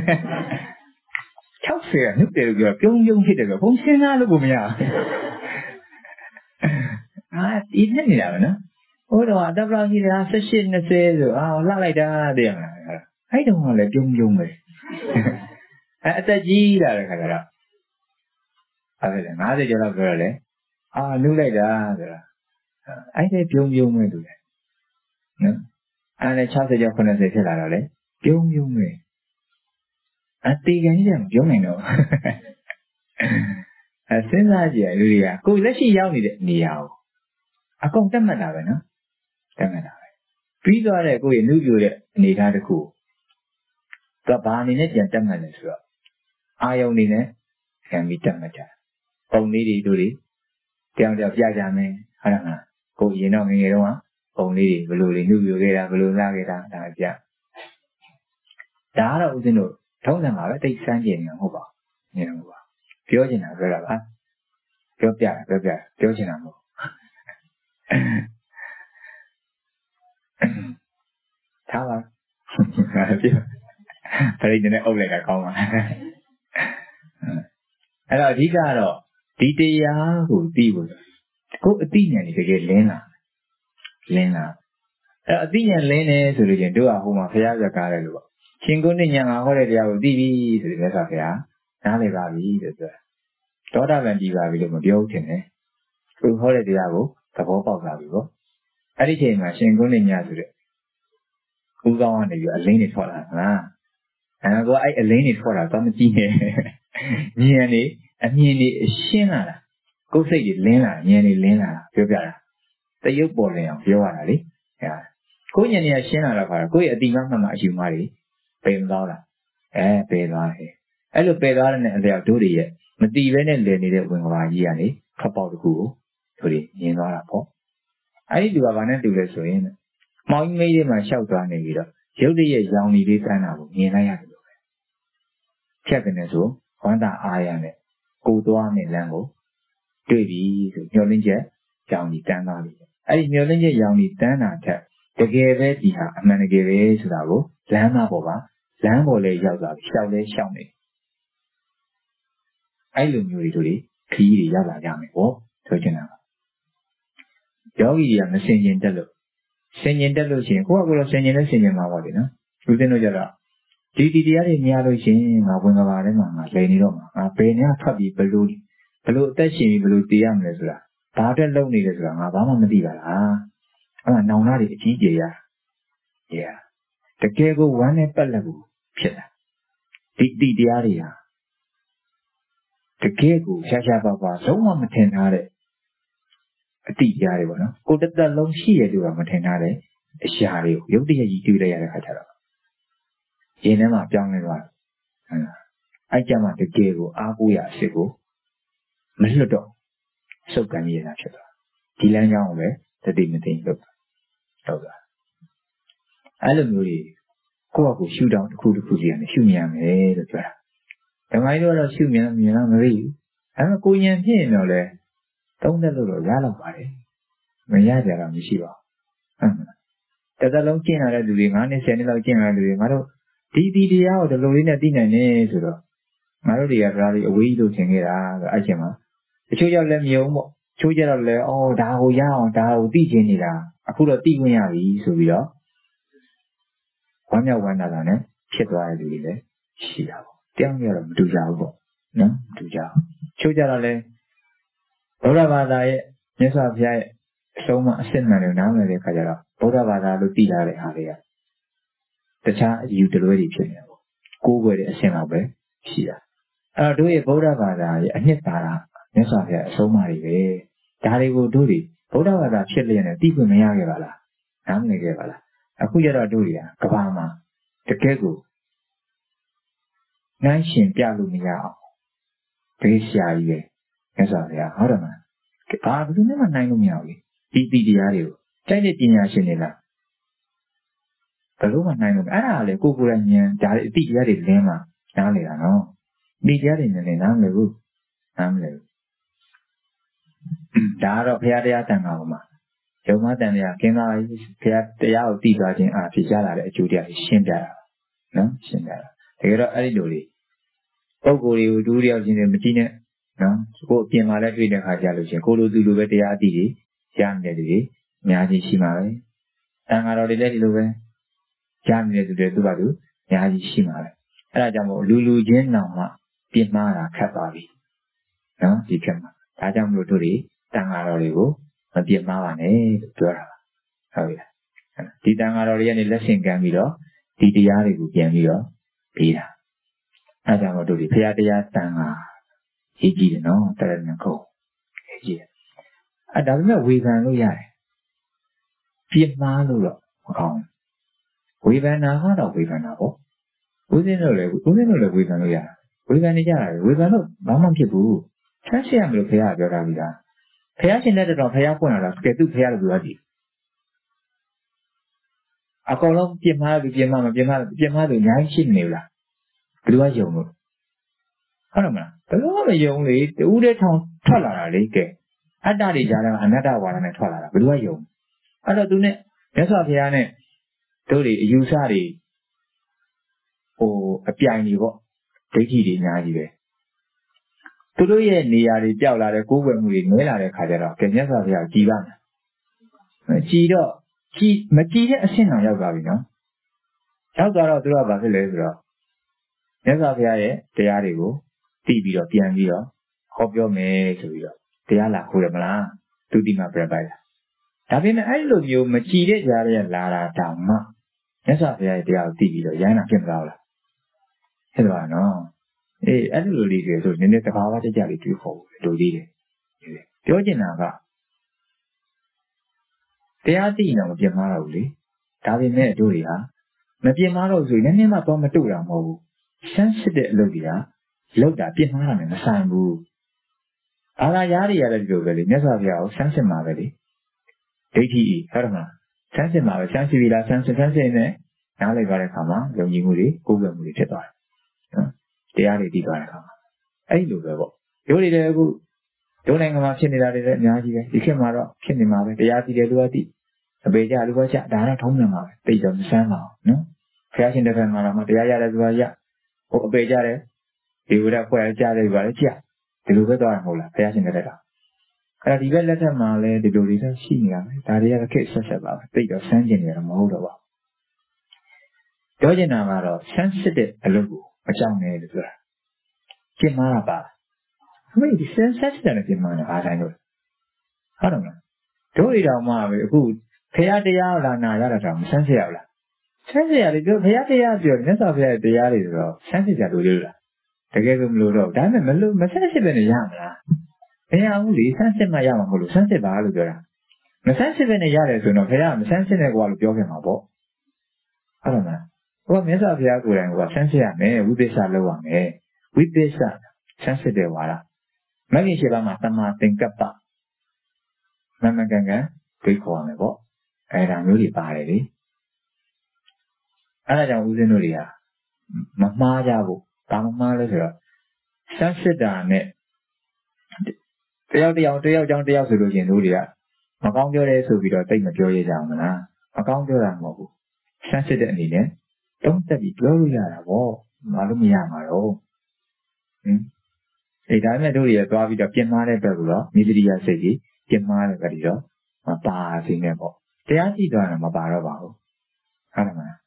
၆၀ကနုတယ်လို့ပြောပြုံးပြုံးဖြစ်တယ်ဆိုဘုံစဉ်းစားလို့ကိုမရအာဒီနဲ့နေတာပဲနော်ဟိုတော့တက်ဘလောက်ရှိတာ၁၈၂၀ဆိုအာလှလိုက်တာတည်းမလားအဲ့တုန်းကလည်းပြုံးပြုံးပဲအဲအသက်ကြီးလာတဲ့ခါကျတော့အဲ့ဒါ၅၀ကျော်လောက်ပြောရလဲအာလူလိုက်တာဆိုတာအဲ့ဒီပြုံးပြုံးပဲတူတယ်နော်အဲ့ဒါ၆၀ကျော်၇၀ဖြစ်လာတော့လေပြုံးပြုံးပဲအတေကန်ကြီးကမပြုံးနိုင်တော့အဲစဉ်းစားကြည့်ရလူတွေကကိုယ်လက်ရှိရောက်နေတဲ့နေရာကိုအကုန်တက်မှတ်တာပဲနော်တက်မှတ်တာပဲပြီးသွားတဲ့ကိုယ့်ရဲ့နှုတ်ပြတဲ့အနေအထားတစ်ခုသူကဘာအနေနဲ့ပြန်တက်မှတ်လဲဆိုတော့အာယုံနေနဲ့ပြန်ပြီးတက်မှတ်ကြပုံလေးတွေတို့တွေတောင်တောင်ပြကြမယ်ဟုတ်လားမလားကိုရင်တော့ငငယ်တော့ပုံလေးတွေဘယ်လိုတွေနှုတ်ပြခဲ့တာဘယ်လိုလာခဲ့တာဒါပြဒါကတော့ဦးဇင်းတို့ထုံးစံပါပဲတိတ်ဆန်းကျင်နေမှာမဟုတ်ပါဘူးနေတော့ပါပြောချင်တာပြောတာပါပြောပြပြောပြပြောချင်တာမဟုတ်ထားပါပြောပရိသေနဲ့အုပ်လိုက်တာကောင်းပါအဲ့တော့အဓိကကတော့ဒီတရားကိုသိဖို့ကိုယ်အသိဉာဏ်ကြီးတကယ်လင်းလာလင်းလာအဲ့အသိဉာဏ်လင်းနေဆိုလို့ချင်းတို့ကဟိုမှာဖရာစကားတယ်လို့ပေါ့ရှင်ကုဏ္ဏဉာဏ်ငါဟောတဲ့တရားကိုသိပြီဆိုပြီးမြတ်စွာဘုရားနားလည်ပါပြီလို့ပြောတာသောတာပန်ကြည်ပါပြီလို့မပြောဘူးထင်တယ်သူဟောတဲ့တရားကိုသဘောပေါက်လာပြီပေါ့အဲ့ဒီချိန်မှာရှင်ကုဏ္ဏဉာဏ်ဆိုတဲ့ဦးကောင်းကနေပြီးအလင်းတွေထွက်လာတာအဲကောအဲ့အလင်းတွေထွက်လာတော့မကြည့်နဲ့ဉာဏ်နေအမြင်နေရှင်းလာတာကိုယ်စိတ်တွေလင်းလာဉာဏ်တွေလင်းလာပြောပြတာတရုပ်ပေါ်လင်အောင်ပြောရတာလေအဲကိုယ်ဉာဏ်တွေကရှင်းလာတော့ခါကိုယ့်ရဲ့အတိမမှန်မှအယူမှတွေပယ်မသွားလားအဲပယ်သွားတယ်အဲ့လိုပယ်သွားတဲ့အလျောက်တို့တွေရဲ့မတိပဲနဲ့လည်နေတဲ့ဝင်ကဘာကြီးကနေခပ်ပေါက်တစ်ခုကိုတို့တွေမြင်သွားတာပေါ့အဲ့ဒီလူကဘာနဲ့တူလဲဆိုရင်မောင်ကြီးမေးတွေမှာလျှောက်သွားနေပြီးတော့ရုပ်တရက်ရောင်နေလေးစမ်းတာကိုမြင်လိုက်ရတယ်လို့ပဲဖြတ်ကနေဆိုဝမ်းသာအားရနဲ့ကိုသွားနဲ့လမ်းကိုတွေ့ပြီဆိုညှော်လင်းချက်ရောင်ကြီးတန်းသွားပြီအဲ့ဒီညှော်လင်းချက်ရောင်ကြီးတန်းတာထက်တကယ်ပဲဒီဟာအမှန်တကယ်ပဲဆိုတာကိုလမ်းမပေါ်ပါလမ်းပေါ်လေးရောက်သွားပြီရှောက်လဲရှောက်နေအဲ့လိုမျိုးတွေတို့လေခီးတွေရောက်လာကြမယ်ပေါ့ဆိုချင်တာယောဂီတွေကမစင်ကျင်တက်လို့စင်ကျင်တက်လို့ရှိရင်ကိုယ့်အကူတော့စင်ကျင်လဲစင်ကျင်မှာပါလေနော်ဦးဇင်းတို့ကြတော့ဒီဒီတရားတွေများလို့ရှိရင်ငါဝင်ကဘာထဲမှာငါလည်နေတော့မှာငါဘယ်နဲ့ထွက်ပြီးဘယ်လိုဘယ်လိုအသက်ရှင်ပြီးဘယ်လိုတည်ရမလဲဆိုတာဘာအတွက်လုပ်နေလဲဆိုတာငါဘာမှမသိပါလားအဲ့ဒါနောင်နာတွေအကြီးကြီးရရတကယ်ကိုဝမ်းနဲ့ပတ်လက်ကိုဖြစ်တာဒီဒီတရားတွေဟာတကယ်ကိုရှားရှားပါပါလုံးဝမထင်ထားတဲ့အတိတရားတွေပေါ့နော်ကိုတသက်လုံးရှိရလို့ကမထင်ထားတဲ့အရာတွေကိုရုပ်တရက်ကြီးတွေ့လိုက်ရတဲ့ခါကျတော့ရင်ထဲမှာပြောင်းလဲသွားတယ်အဲ့ကြမှာတကယ်ကိုအားကိုးရအစ်ကိုမလွတ်တော့စုပ်ကန်ရတာဖြစ်သွားဒီလမ်းကြောင်းကိုပဲတတိမသိလို့တော့တာအဲ့လိုမျိုးတွေကိုယ့်အကူရှုတောင်းတစ်ခုတစ်ခုစီကနေရှုမြင်ရမယ်လို့ပြောတာဓမ္မကြီးတို့ကတော့ရှုမြင်မြင်တော့မသိဘူးအဲ့တော့ကိုဉာဏ်ဖြစ်ရင်တော့လေသုံးသက်လို့တော့ရတော့ပါတယ်မရကြတော့မရှိပါဘူးဟုတ်တသက်လုံးကျင့်လာတဲ့လူတွေ၅နှစ်ဆယ်နှစ်လောက်ကျင့်လာတဲ့လူတွေငါတို့ဒီဒီတရားကိုဒီလိုလေးနဲ့သိနိုင်နေဆိုတော့ငါတို့တွေကဒါလေးအဝေးကြီးလို့ထင်ခဲ့တာဆိုအဲ့ချိန်မှာတချို့ရောက်လည်းမြုံပေါ့ချိုးကြတော့လည်းအော်ဒါကိုရအောင်ဒါကိုသိချင်နေတာအခုတော့သိခွင့်ရပြီဆိုပြီးတော့ဝမ်းမြောက်ဝမ်းသာတာနဲ့ဖြစ်သွားတဲ့လူတွေလည်းရှိတာပေါ့တရားမျိုးတော့မတူကြဘူးပေါ့နော်မတူကြဘူးချိုးကြတော့လည်းဘုရားဘာသာရဲ့မြတ်စွာဘုရားရဲ့ so much in my name the Kajara, Bodavada Lutila area. The child you the ready to go with a semabe, she. I do a Bodavada, a Nipara, Nesavia, so many. Daddy will do it. Bodavada chili and a deep Mayagavala. Amnegavala. Akuyara Duria, Kabama, the Kegu. Nine Pialumia. Pesia, Nesavia, Horama. Ah, you never nine me. T P D R U. China Tina Shinilla. The Roman nine of Ara, Kukuranian, T P R is Lema, Nalia, no. Be there in the Namle. Namle. Daro Piaria Tanama. Yoma Dania, Kena is Piatia Tiga in Artisala, Julia Shindara. No, Shindara. They are Aridoli. Oguri, Duria in the Medina. No, go Piamala with the Hajalusi, Kulu to Lubetia Didi, Jan Dedi, Yaji Shimare, Tangaro de Lube, Jan de Dubadu, Yaji Shimare, Rajamo, Lulu Jen Nama, Piamara Kapari. No, you can. Tajam Luturi, Tangaro, a Piamane, Dura. Oh, yeah. Titangarorian lesson Gamiro, Titiari Gamiro, Pira. Ajamo to the Piatia Tanga. He did no, Taranako. I don't know we can look at it. Piamalu, we can now, how we can now. We didn't know that we didn't know that we can look at. We can get we can look, Mamma Kibu. Can't see I'm looking at your Ravida. Payashin letter of Payapona, get to pay out bloody. I call on Piama, Piama, Piama, Piama, Yanshin Nila. Do I young? Hanama, the Lord young lady, the Ude town, Tola, Lake. I died another one and a Tola, but do I young? I don't do it. That's what Piane. Totally, you sorry. Oh, a piano. Take it in Nadia. Today, near the Jala, the Google with Mela Cadera, can never be a Givan. Gido, G, Matia, a sin on your governor. How got out to about the leather? Never be a, the Arigo, T V or Pianvio, hope your maid to you. The Ala Huramala, to be my brother. Having I love you, Matia, Jaria, Lara, Tama. Yes, I have the T V or Yana Kimala. Hello, no. Eh, I do leave you to the power to Jali to hold to lead it. Georgina, they are the name of Yamaroli. Tavi me Duria. Napiamaro, we name up on Matura Mo. Sensitive Logia, Loda, Piamara and Sambu. Alayari, I let go very, Nesavia, Sansamavali. A T E, Herma. Sansamava, Sansivilla, Sansa, now they got a comma, Yomuri, Google with it. They are the Divaraka. I do the work. You did a good. Don't hang about Chinida, Nadia, you came out, Kinima, the Yati Duati. A Beja Luacha, Dana Tomama, they don't stand out, no? Fashion the Famara, the Ayala Duaya, or Bejare, they would have quite a Jari Valaja, the Lugador Mola, fashion the letter. At the letter Male, the Dorita Senior, that they are a case such about, they are sending a Moldova. Georgiana, sensitive a logo, a young maid. Kimaraba. Wait, the sense that's done at Kimana, I know. I don't know. Tori Rama, good. Payadea, Lana, Sensiala. Sensiala, Payadea, your Nesavia, the Yari, Sensiala. The Gavum Ludo, Diamond Melu, Messensive in a Yamla. They are only Sensitive Mayama, Sensitive Alugara. Messensive in a Yari to know, Payam, Sensitive while jogging about. I don't know. What Mesavia was Sensiame, with this Alawame, with this sensitive wala. Maybe she Matama think up. Mamaganga, quick one about. And I'm really bad. I don't Uzenuria. Mamma Jabu, Tamama Letter. Sensitive damn it. They are the out there down the Absolution Uria. Macon your ass will be the thing of Joy Jamana. Macon your Amo. Sensitive in it. Don't that be Gloria war, Malumia. Hmm? A diamond do a Bobby the Piamare Bella, Miseria City, Piamare Garido, a bar singable. They are the Dharma Barabao. Hanama.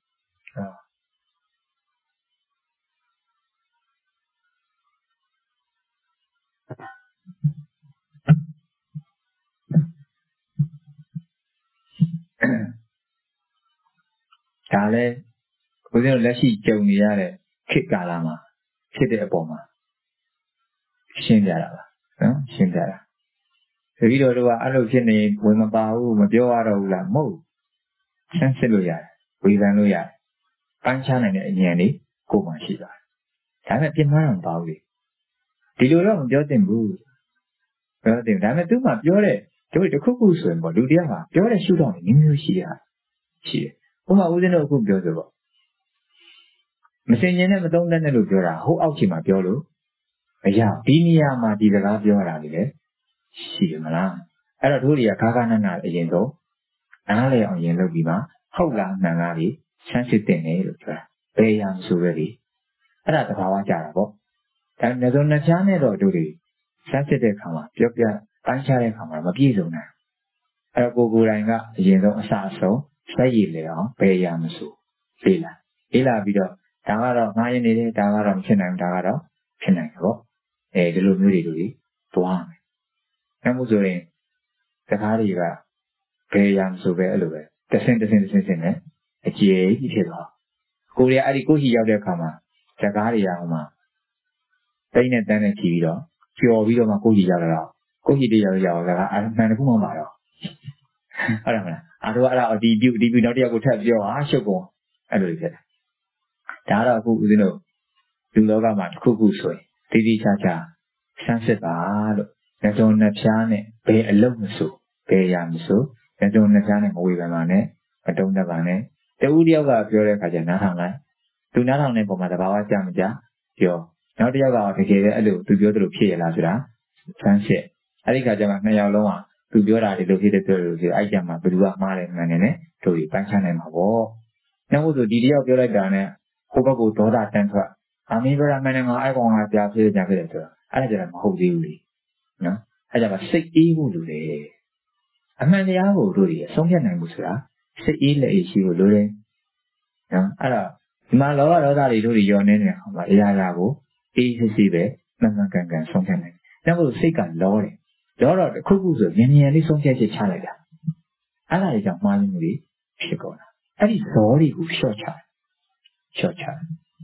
ဒါလည်းဦးဇင်းတို့လက်ရှိကြုံနေရတဲ့ခေတ်ကာလမှာဖြစ်တဲ့အပေါ်မှာရှင်းပြတာပါနော်ရှင်းပြတာတပည့်တော်တို့ကအဲ့လိုဖြစ်နေဝင်မပါဘူးမပြောရတော့ဘူးလားမဟုတ်ဆန်းစစ်လို့ရတယ်ဝေဖန်လို့ရတယ်ပန်းချနိုင်တဲ့အဉာဏ်လေးကိုယ်မှရှိပါတယ်ဒါပေမဲ့ပြင်မတော့မပါဘူးလေဒီလိုတော့မပြောသင့်ဘူးပြောသင့်ဒါပေမဲ့သူ့မှာပြောတဲ့တို့တခုခုဆိုရင်ပေါ့လူတရားမှာပြောတဲ့ရှုထောင့်မျိုးမျိုးရှိရရှိတယ်ဥပမာဦးဇင်းတို့အခုပြောဆိုပေါ့မစင်ကျင်နဲ့မသုံးတတ်တဲ့လို့ပြောတာဟိုအောက်ခြေမှာပြောလို့မရဒီနေရာမှာဒီစကားပြောတာလေရှိရမလားအဲ့တော့တို့တွေကခါခါနနာအရင်ဆုံးနားလေအောင်ရင်လုပ်ပြီးမှဟုတ်လားမှန်လားလေဆန်းစစ်တင်တယ်လို့ပြောတာဘယ်ရမဆိုပဲလေအဲ့ဒါသဘာဝကြတာပေါ့ဒါနဲ့ဆိုနှစ်ချားနဲ့တော့တို့တွေဆန်းစစ်တဲ့ခါမှာပြောပြပိုင်းခြားတဲ့ခါမှာမပြည့်စုံနိုင်အဲ့တော့ကိုကိုယ်တိုင်ကအရင်ဆုံးအစအဆုံးစိတ်ရည်လေအောင်ဘယ်ရမဆိုလေ့လာလေ့လာပြီးတော့ဒါကတော့ငားရင်နေတယ်ဒါကတော့မဖြစ်နိုင်ဘူးဒါကတော့ဖြစ်နိုင်တယ်ပေါ့အဲဒီလိုမျိုးတွေတို့တွေသွားမယ်။အဲမို့ဆိုရင်တခါတွေကဘယ်ရမဆိုပဲအဲ့လိုပဲတဆင်းတဆင်းတဆင်းဆင်းနဲ့အကျေကြီးဖြစ်သွားကိုရီးယားအဲ့ဒီကိုရှိရောက်တဲ့အခါမှာတကားတွေကဟိုမှာတိတ်နဲ့တန်းနဲ့ကြည့်ပြီးတော့ကြော်ပြီးတော့မှကိုရှိရောက်တော့ကိုရှိတည်းရောက်ရောက်ကအမှန်တခုမှမပါတော့ဟုတ်တယ်မလားအားတော့အဲ့ဒါအတီးပြုတ်အတီးပြုတ်နောက်တစ်ယောက်ကိုထပ်ပြောဟာရှုပ်ကုန်အဲ့လိုဖြစ်တယ်ဒါတော့အခုဦးဇင်းတို့လူလောကမှာတစ်ခုခုဆိုရင်တိတိကျကျဆန်းစစ်ပါလို့ညဇုံနှစ်ဖြားနဲ့ဘယ်အလုပ်မဆိုဘယ်ရမဆိုညဇုံနှစ်ဖြားနဲ့မဝေဖန်ပါနဲ့မတုံ့တက်ပါနဲ့တဦးတယောက်ကပြောတဲ့အခါကျနားထောင်လိုက်သူနားထောင်တဲ့ပုံမှာသဘာဝကြမကြပြောနောက်တစ်ယောက်ကတကယ်ပဲအဲ့လိုသူပြောသလိုဖြစ်ရလားဆိုတာဆန်းစစ်အဲ့ဒီခါကျမှနှစ်ယောက်လုံးကသူပြောတာဒီလိုဖြစ်တဲ့ပြောလို့ဆိုအဲ့ကြမှာဘယ်သူကမှားတယ်မှန်တယ်နဲ့တို့ပြီးပန်းချနိုင်မှာပေါ့နောက်ဆိုဒီတယောက်ပြောလိုက်တာနဲ့ဟိုဘက်ကဒေါသတန်းထွက်အမင်းပြောတာမှန်တယ်ငါအဲ့ကောင်ကကြာဖြစ်ကြဖြစ်တယ်ဆိုတော့အဲ့ဒါကြတော့မဟုတ်သေးဘူးလေနော်အဲ့ဒါကစိတ်အေးဖို့လိုတယ်အမှန်တရားကိုတို့တွေအဆုံးဖြတ်နိုင်မှုဆိုတာစိတ်အေးလက်အေးရှိဖို့လိုတယ်နော်အဲ့တော့ဒီမှာလောဘဒေါသတွေတို့တွေရောနေတဲ့အခါမှာအရာရာကိုအေးစစ်စစ်ပဲမှန်မှန်ကန်ကန်ဆုံးဖြတ်နိုင်တယ်နောက်လို့စိတ်ကလောတယ်လောတော့တစ်ခုခုဆိုမြင်မြင်လေးဆုံးဖြတ်ချက်ချလိုက်တာအဲ့ဒါတွေကြောင့်မှားယွင်းမှုတွေဖြစ်ကုန်တာအဲ့ဒီဇောတွေကိုလျှော့ချလျှော့ချ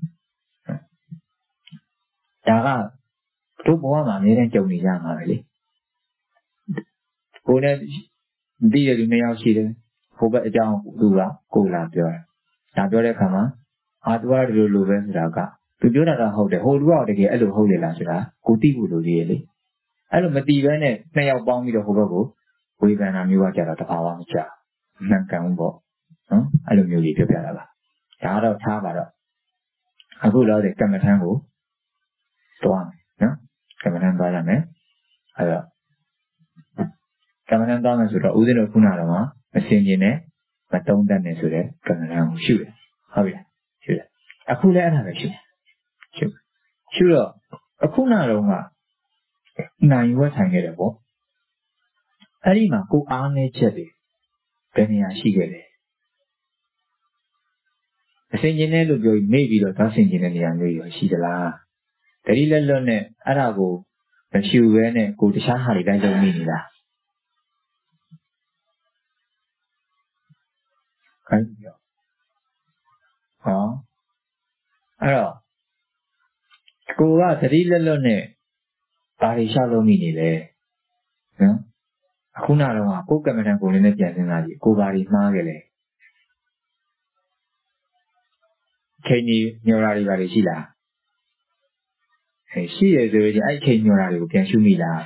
ဒါကတို့ဘဝမှာအများနဲ့ကြုံနေကြမှာပဲလေကိုယ်နဲ့ဒီရလူနှစ်ယောက်ရှိတယ်ဟိုဘက်အကြောင်းသူကကိုလာပြောတယ်ဒါပြောတဲ့အခါမှာအာသူကဒီလိုလိုပဲဆိုတာကသူပြောတာတော့ဟုတ်တယ်ဟိုလူကတကယ်အဲ့လိုဟုတ်လေလားဆိုတာကိုသိဖို့လိုသေးရဲ့လေအဲ့လိုမသိဘဲနဲ့နှစ်ယောက်ပေါင်းပြီးတော့ဟိုဘက်ကိုဝေဖန်တာမျိုးကကြတော့တဘာဝမချမှန်ကန်ဘူးပေါ့နော်အဲ့လိုမျိုးကြီးပြောပြတာပါဒါတော့ထားပါတော့အခုလောတဲ့ကမ္မထမ်းကိုသွားမယ်နော်ကမ္မထမ်းသွားရမယ်အဲ့တော့ကမ္မထမ်းသွားမယ်ဆိုတော့ဦးဇင်းတို့ခုနကတော့မစင်ကျင်နဲ့မတုံးတတ်နေဆိုတဲ့ကမ္မထမ်းကိုရှုတယ်ဟုတ်ပြီလားရှုတယ်အခုလည်းအဲ့ဒါပဲရှုရှုရှုတော့အခုနတော့ကနိုင်ဝက်ထိုင်ခဲ့တယ်ပေါ့အဲ့ဒီမှာကိုအားနေချက်တွေဘယ်နေရာရှိခဲ့လဲအစင်ကျင်တဲ့လို့ပြောပြီးမေ့ပြီးတော့သွားစင်ကျင်တဲ့နေရာမျိုးရောရှိသလားတတိလက်လွတ်နဲ့အဲ့ဒါကိုမရှုဘဲနဲ့ကိုတခြားဟာတွေတိုင်းလုံးမိနေတာခိုင်းပြောဟောအဲ့တော့ကိုကတတိလက်လွတ်နဲ့ဘာတွေရှောက်လုံးမိနေလဲနော်အခုနတော့ကိုကမ္မထံကိုလည်းနဲ့ပြန်စဉ်းစားကြည့်ကိုဘာတွေမှားခဲ့လဲချိန်ကြီးညော်တာတွေဘာတွေရှိလားအဲရှိရဆိုရင်အဲ့ချိန်ညော်တာတွေကိုပြန်ရှုမိလား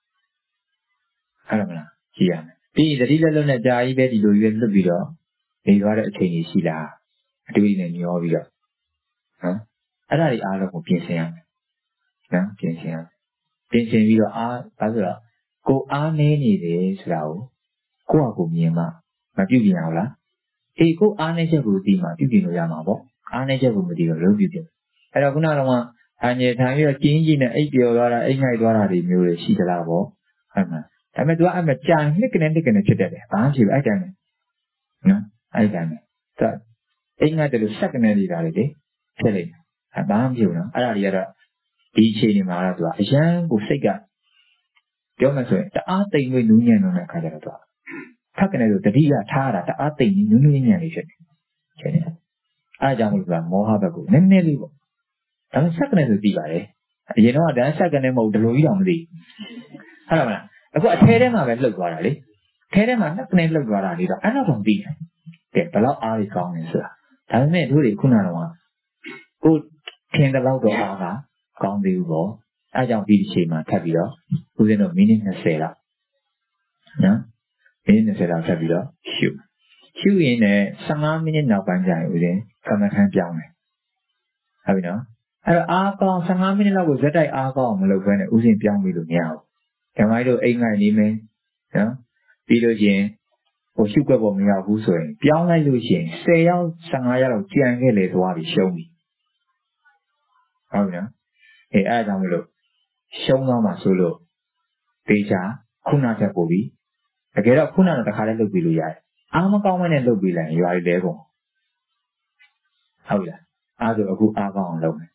ဟုတ်လားမလားကြည့်ရမယ်ပြီးရင်တတိလက်လွတ်နဲ့ကြာကြီးပဲဒီလိုရွေးလွတ်ပြီးတော့နေသွားတဲ့အချိန်ကြီးရှိလားအတွေ့အကြုံနဲ့ညောပြီးတော့နော်အဲ့ဒါတွေအားလုံးကိုပြင်ဆင်ရမယ်နော်ပြင်ဆင်ရမယ်ပြင်ဆင်ပြီးတော့အားဘာဆိုတော့ကိုအားနေနေတယ်ဆိုတာကိုကိုယ့်အကူမြင်မှမပြုတ်ပြင်အောင်လားအေးကိုအားနေချက်ကိုသိမှပြုတ်ပြင်လို့ရမှာပေါ့အားနေချက်ကိုမသိတော့လုံးပြုတ်ပြင်အဲ့တော့ခုနကတော့အန်ရထိုင်ပြီးတော့ကျင်းကြီးနဲ့အိပ်ပျော်သွားတာအိပ်ငိုက်သွားတာတွေမျိုးတွေရှိသလားပေါ့ဟုတ်မှာဒါပေမဲ့ तू အဲ့မှာကြာနှစ်ကနေနှစ်ကနေဖြစ်တတ်တယ်ဘာမှဖြစ်ဘူးအဲ့တိုင်းပဲနော်အဲ့တိုင်းပဲ तू အိမ်ငါတည်းလို့စက်ကနေနေတာလေဖြစ်လိမ့်မယ်ဘာမှမဖြစ်ဘူးနော်အဲ့ဒါတွေကတော့ဒီအချိန်ဒီမှာတော့ तू အရန်ကိုစိတ်ကပြောမှဆိုရင်တအားတိမ်ဝေးနူးညံ့နေတဲ့ခါကျတော့ तू ဖက်ကနေဆိုတတိယထားတာတအားတိမ်နူးနူးညံ့လေးဖြစ်နေဖြစ်နေအားကြောင့်လို့ဆိုတာမောဟဘက်ကိုနည်းနည်းလေးပေါ့ဒါပေမဲ့စက္ကနဲ့ဆိုသိပါတယ်အရင်တော့ဒါစက္ကနဲ့မဟုတ်ဒီလိုကြီးတော့မသိဟုတ်လားမလားအခုအထဲထဲမှာပဲလှုပ်သွားတာလေထဲထဲမှာနှစ်ကနေလှုပ်သွားတာလေးတော့အဲ့တော့တော့သိတယ်ကဲဘယ်လောက်အားကြီးကောင်းနေဆိုတာဒါပေမဲ့တို့တွေခုနကတော့ကိုထင်တဲ့လောက်တော့အားကကောင်းသေးဘူးပေါ့အဲကြောင့်ဒီအချိန်မှာထပ်ပြီးတော့ဦးဇင်းတို့မိနစ်၂၀လောက်နော်မိနစ်၂၀လောက်ထပ်ပြီးတော့ရှုရှုရင်းနဲ့၁၅မိနစ်နောက်ပိုင်းကျရင်ဦးဇင်းကမ္မထမ်းပြောင်းတယ်ဟုတ်ပြီနော်အဲ့တော့အားကောင်း၁၅မိနစ်လောက်ကိုဇက်တိုက်အားကောင်းမလုပ်ဘဲနဲ့ဦးဇင်းပြောင်းပြီးလို့မရဘူးဓမ္မကြီးတို့အိမ်ငိုင်နေမယ်နော်ပြီးလို့ချင်းဟိုရှုွက်ပေါ်မရောက်ဘူးဆိုရင်ပြောင်းလိုက်လို့ရှိရင်၁၀ရောက်၁၅ရောက်လောက်ကြံခဲ့လေသွားပြီးရှုံးပြီဟုတ်ပြီနော်အဲအဲ့ဒါကြောင့်မလို့ရှုံးသွားမှဆိုလို့ဒေချာခုနချက်ပို့ပြီးတကယ်တော့ခုနတော့တစ်ခါတည်းလုပ်ပြီးလို့ရတယ်အားမကောင်းမနဲ့လုပ်ပြီးလိုက်ရင်ရွာရီလဲကုန်ဟုတ်လားအားဆိုအခုအားကောင်းအောင်လုပ်မယ်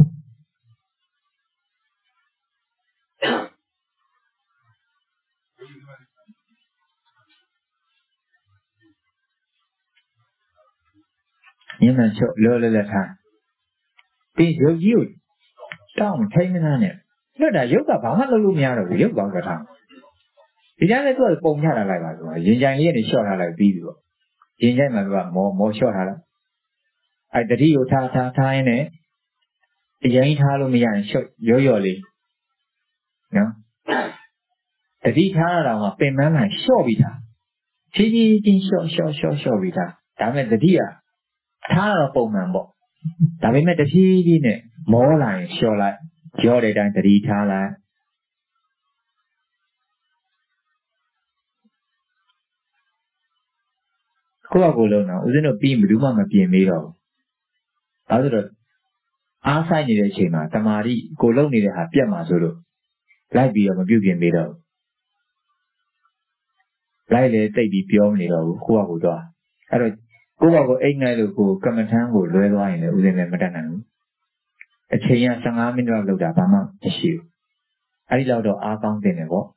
ညမချော့လောလောလက်ထားပြီးရုပ်ကြီးကိုတောင်းထိမ့်မနာနဲ့လွတ်တာရုပ်ကဘာမှလုပ်လို့မရတော့ဘူးရုပ်ကောင်းကထားဒီကြားလည်းသူကပုံချထားလိုက်ပါဆိုရင်ရင်ကြိုင်လေးနဲ့လျှော့ထားလိုက်ပြီးပြီပေါ့ရင်ကြိုင်မှာသူကမောမောလျှော့ထားလိုက်အဲတတိကိုထားထားထားရင်းနဲ့အရင်ထားလို့မရရင်လျှော့ရော့ရော့လေးနော်တတိထားရတာကပင်မမှန်လျှော့ပြီးသားဖြည်းဖြည်းချင်းလျှော့လျှော့လျှော့လျှော့ပြီးသားဒါပေမဲ့တတိကထားတော့ပုံမှန်ပေါ့ဒါပေမဲ့တဖြည်းဖြည်းနဲ့မောလာရင်လျှော့လိုက်ကြောတဲ့အတိုင်းတတိထားလိုက်ကိုယ့်အကိုလုံးတော့ဦးဇင်းတို့ပြီးဘယ်သူမှမပြင်မေးတော့ဘူး။ဒါဆိုတော့အားဆိုင်နေတဲ့အချိန်မှာတမာတိကိုလုံးနေတဲ့ဟာပြတ်မှာဆိုလို့လိုက်ပြီးတော့မပြုတ်ပြင်မေးတော့ဘူး။လိုက်လေတိတ်ပြီးပြောမနေတော့ဘူးကိုယ့်အကိုတော့အဲ့တော့ကိုယ့်အကိုအိတ်နိုင်လို့ကိုကမ္မထမ်းကိုလွဲသွားရင်လည်းဦးဇင်းလည်းမတတ်နိုင်ဘူး။အချိန်က၁၅မိနစ်လောက်လောက်တာဘာမှမရှိဘူး။အဲ့ဒီလောက်တော့အားကောင်းတင်တယ်ပေါ့။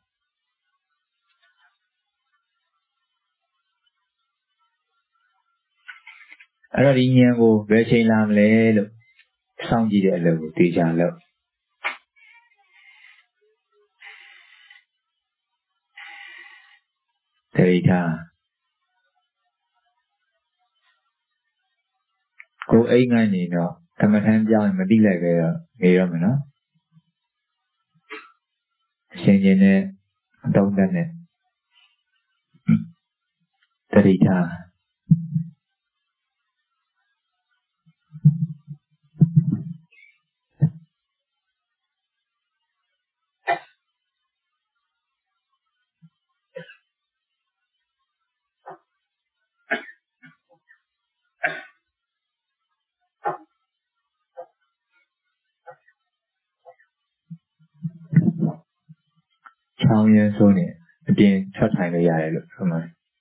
အဲ့တော့ဒီဉာဏ်ကိုဘယ်ချိန်လာမလဲလို့စောင့်ကြည့်တဲ့အလုပ်ကိုသိကြလို့တရိထားကိုအိမ်ငိုင်းနေတော့ကမ္မထမ်းပြောင်းရင်မသိလိုက်ပဲတော့နေရမယ်နော်အရှင်ချင်းနဲ့အတုံးတက်နဲ့တရိထားချောင်းရဲဆိုးနေအပြင်ထွက်ထိုင်လို့ရတယ်လို့ဆိုမှ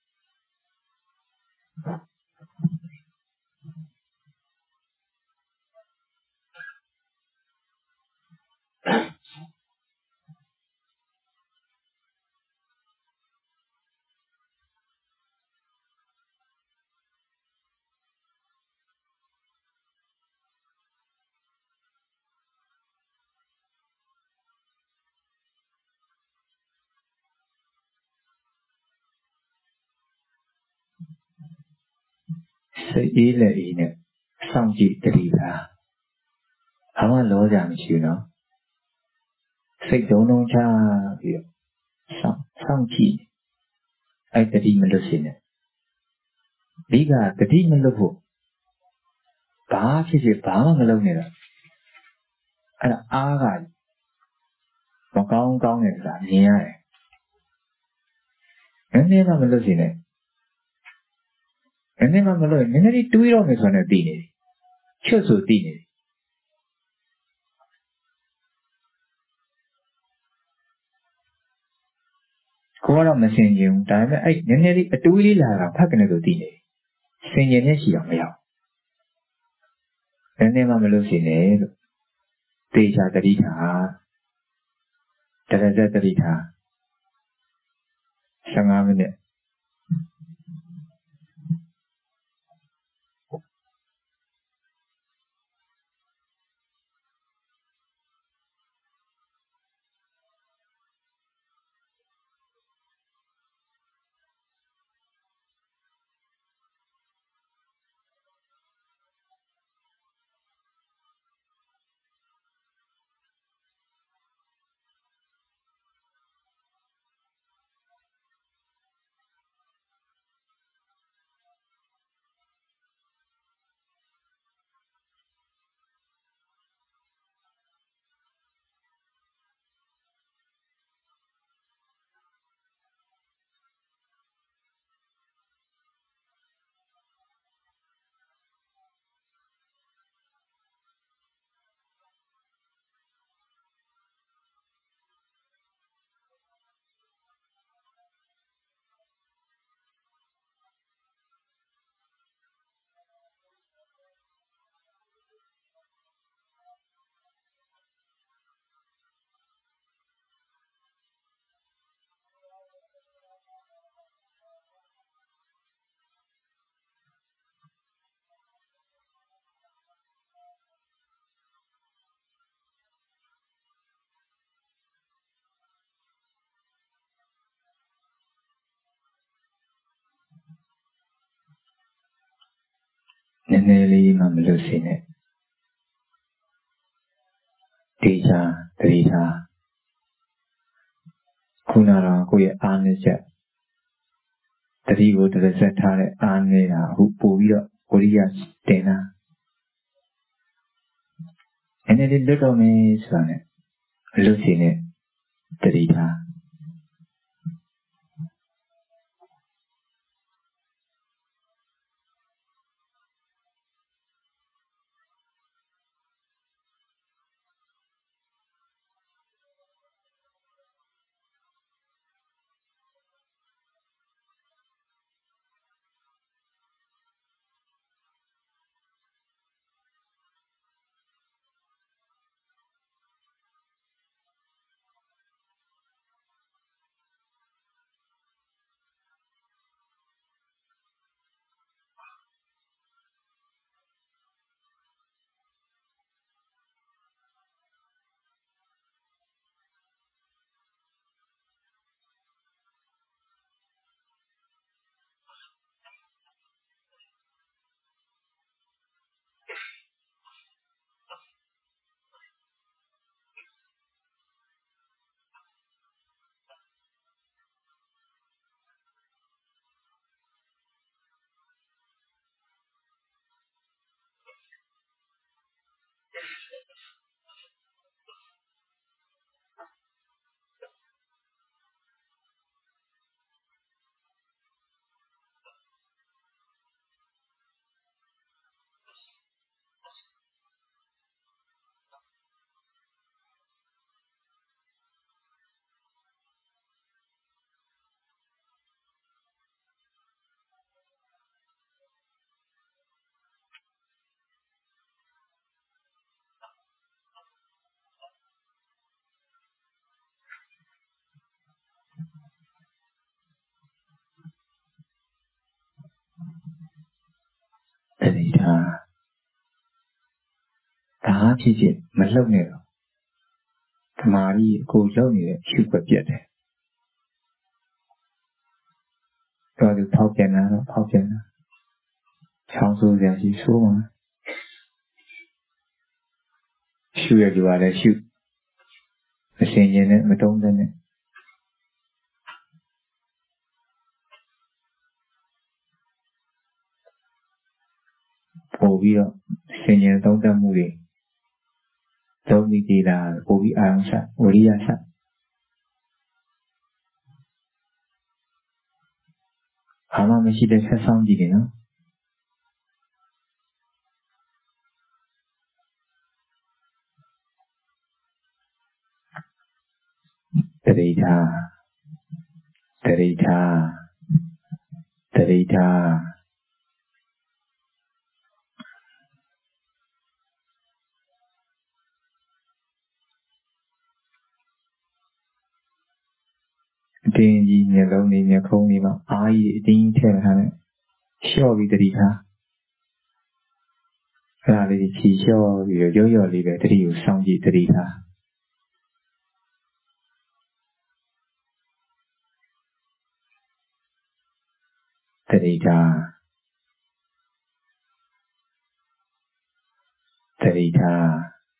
စိတ်အေးလက်အေးနဲ့စောင့်ကြည့်တတိထားဘာမှလောကြမရှိဘူးနော်စိတ်တုံးတုံးချပြီးတော့စောင့်စောင့်ကြည့်အဲ့တတိမလွတ်စေနဲ့ဒီကတတိမလွတ်ဖို့ဘာဖြစ်ဖြစ်ဘာမှမလုပ်နဲ့တော့အဲ့ဒါအားကမကောင်းကောင်းနေဆိုတာမြင်ရတယ်နည်းနည်းမှမလွတ်စေနဲ့နည်းနည်းမှမလွတ်နည်းနည်းလေးတွေးတော့မယ်ဆိုတော့သိနေတယ်ချွတ်ဆိုသိနေတယ်ကိုကတော့မစင်ကြဘူးဒါပေမဲ့အဲ့နည်းနည်းလေးအတွေးလေးလာတာဖတ်ကနေဆိုသိနေတယ်စင်ကြင်နေရှိအောင်မရဘူးနည်းနည်းမှမလွတ်စေနဲ့လို့တေချာတတိထားတရဇက်တတိထား၁၅မိနစ်နည်းနည်းလေးမှမလွတ်စေနဲ့တေချာတတိထားခုနတော့ကိုယ့်ရဲ့အားနည်းချက်တတိကိုတရဆက်ထားတဲ့အားနည်းတာအခုပို့ပြီးတော့ဝိရိယတင်တာနည်းနည်းလေးလွတ်တော့မယ်ဆိုတာနဲ့လွတ်စေနဲ့တတိထားတတိထားဒါဖြစ်ဖြစ်မလှုပ်နဲ့တော့ဓမ္မကြီးကိုလှုပ်နေတဲ့ရှုပ်ပြတ်တယ်တော်သူဖောက်ပြန်တာတော့ဖောက်ပြန်တာချောင်းဆိုးစရာရှိဆိုးမှာရှုရကြပါလေရှုအစင်ရင်နဲ့မတုံးတဲ့နဲ့ပို့ပြီးတော့စင်ရင်သုံးတတ်မှုတွေသုံးပြီးသေးတာပို့ပြီးအာရုံဆက်ဝိရိယဆက်ဘာမှမရှိတဲ့ဆက်ဆောင်ကြည့်တယ်နော်တတိထားတတိထားတတိထားအတင်းကြီးမျက်လုံးတွေမျက်ခုံးတွေမှာအားကြီးအတင်းကြီးထည့်ထားတယ်လျှော့ပြီးတတိထားအဲ့ဒါလေးချီလျှော့ပြီးတော့ရော့ရော့လေးပဲတတိကိုစောင့်ကြည့်တတိထားတတိထားတတိထား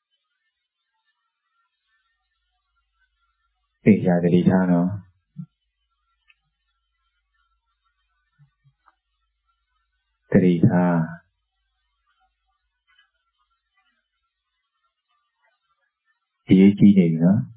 သိကြတတိထားနော်တတိထားအရေးကြီးနေပြီနော်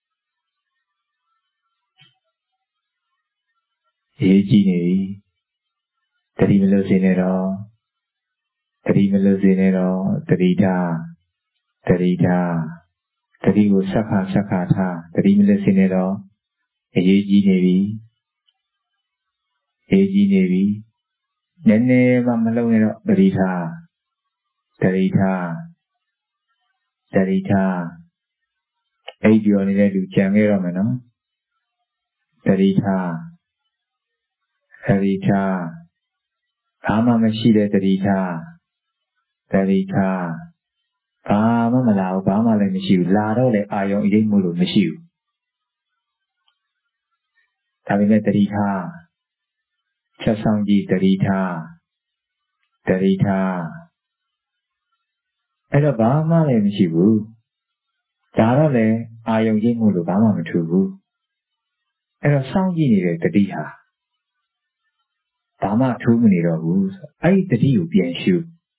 အရေးကြီးနေပြီတတိမလို့စေနဲ့တော့တတိမလို့စေနဲ့တော့တတိထားတတိထားတတိကိုဆက်ခါဆက်ခါထားတတိမလို့စေနဲ့တော့အရေးကြီးနေပြီအရေးကြီးနေပြီနည်းနည်းမှမလုံးနဲ့တော့တတိထားတတိထားတတိထားအဲ့ဒီပြောနေတဲ့လူကြံခဲ့တော့မယ်နော်တတိထားတတိထားဘာမှမရှိတဲ့တတိထားတတိထားဘာမှမလာဘူးဘာမှလည်းမရှိဘူးလာတော့လေအာယုံအရေးမှုလို့မရှိဘူးဒါပေမဲ့တတိထားချက်ဆောင်ကြည့်တတိထားတတိထားအဲ့တော့ဘာမှလည်းမရှိဘူးဒါတော့လေအာယုံကြီးမှုလို့ဘာမှမထူဘူးအဲ့တော့စောင့်ကြည့်နေတဲ့တတိဟာဘာမှထူးမနေတော့ဘူးဆိုအဲ့ဒီတတိကိုပြန်ရှု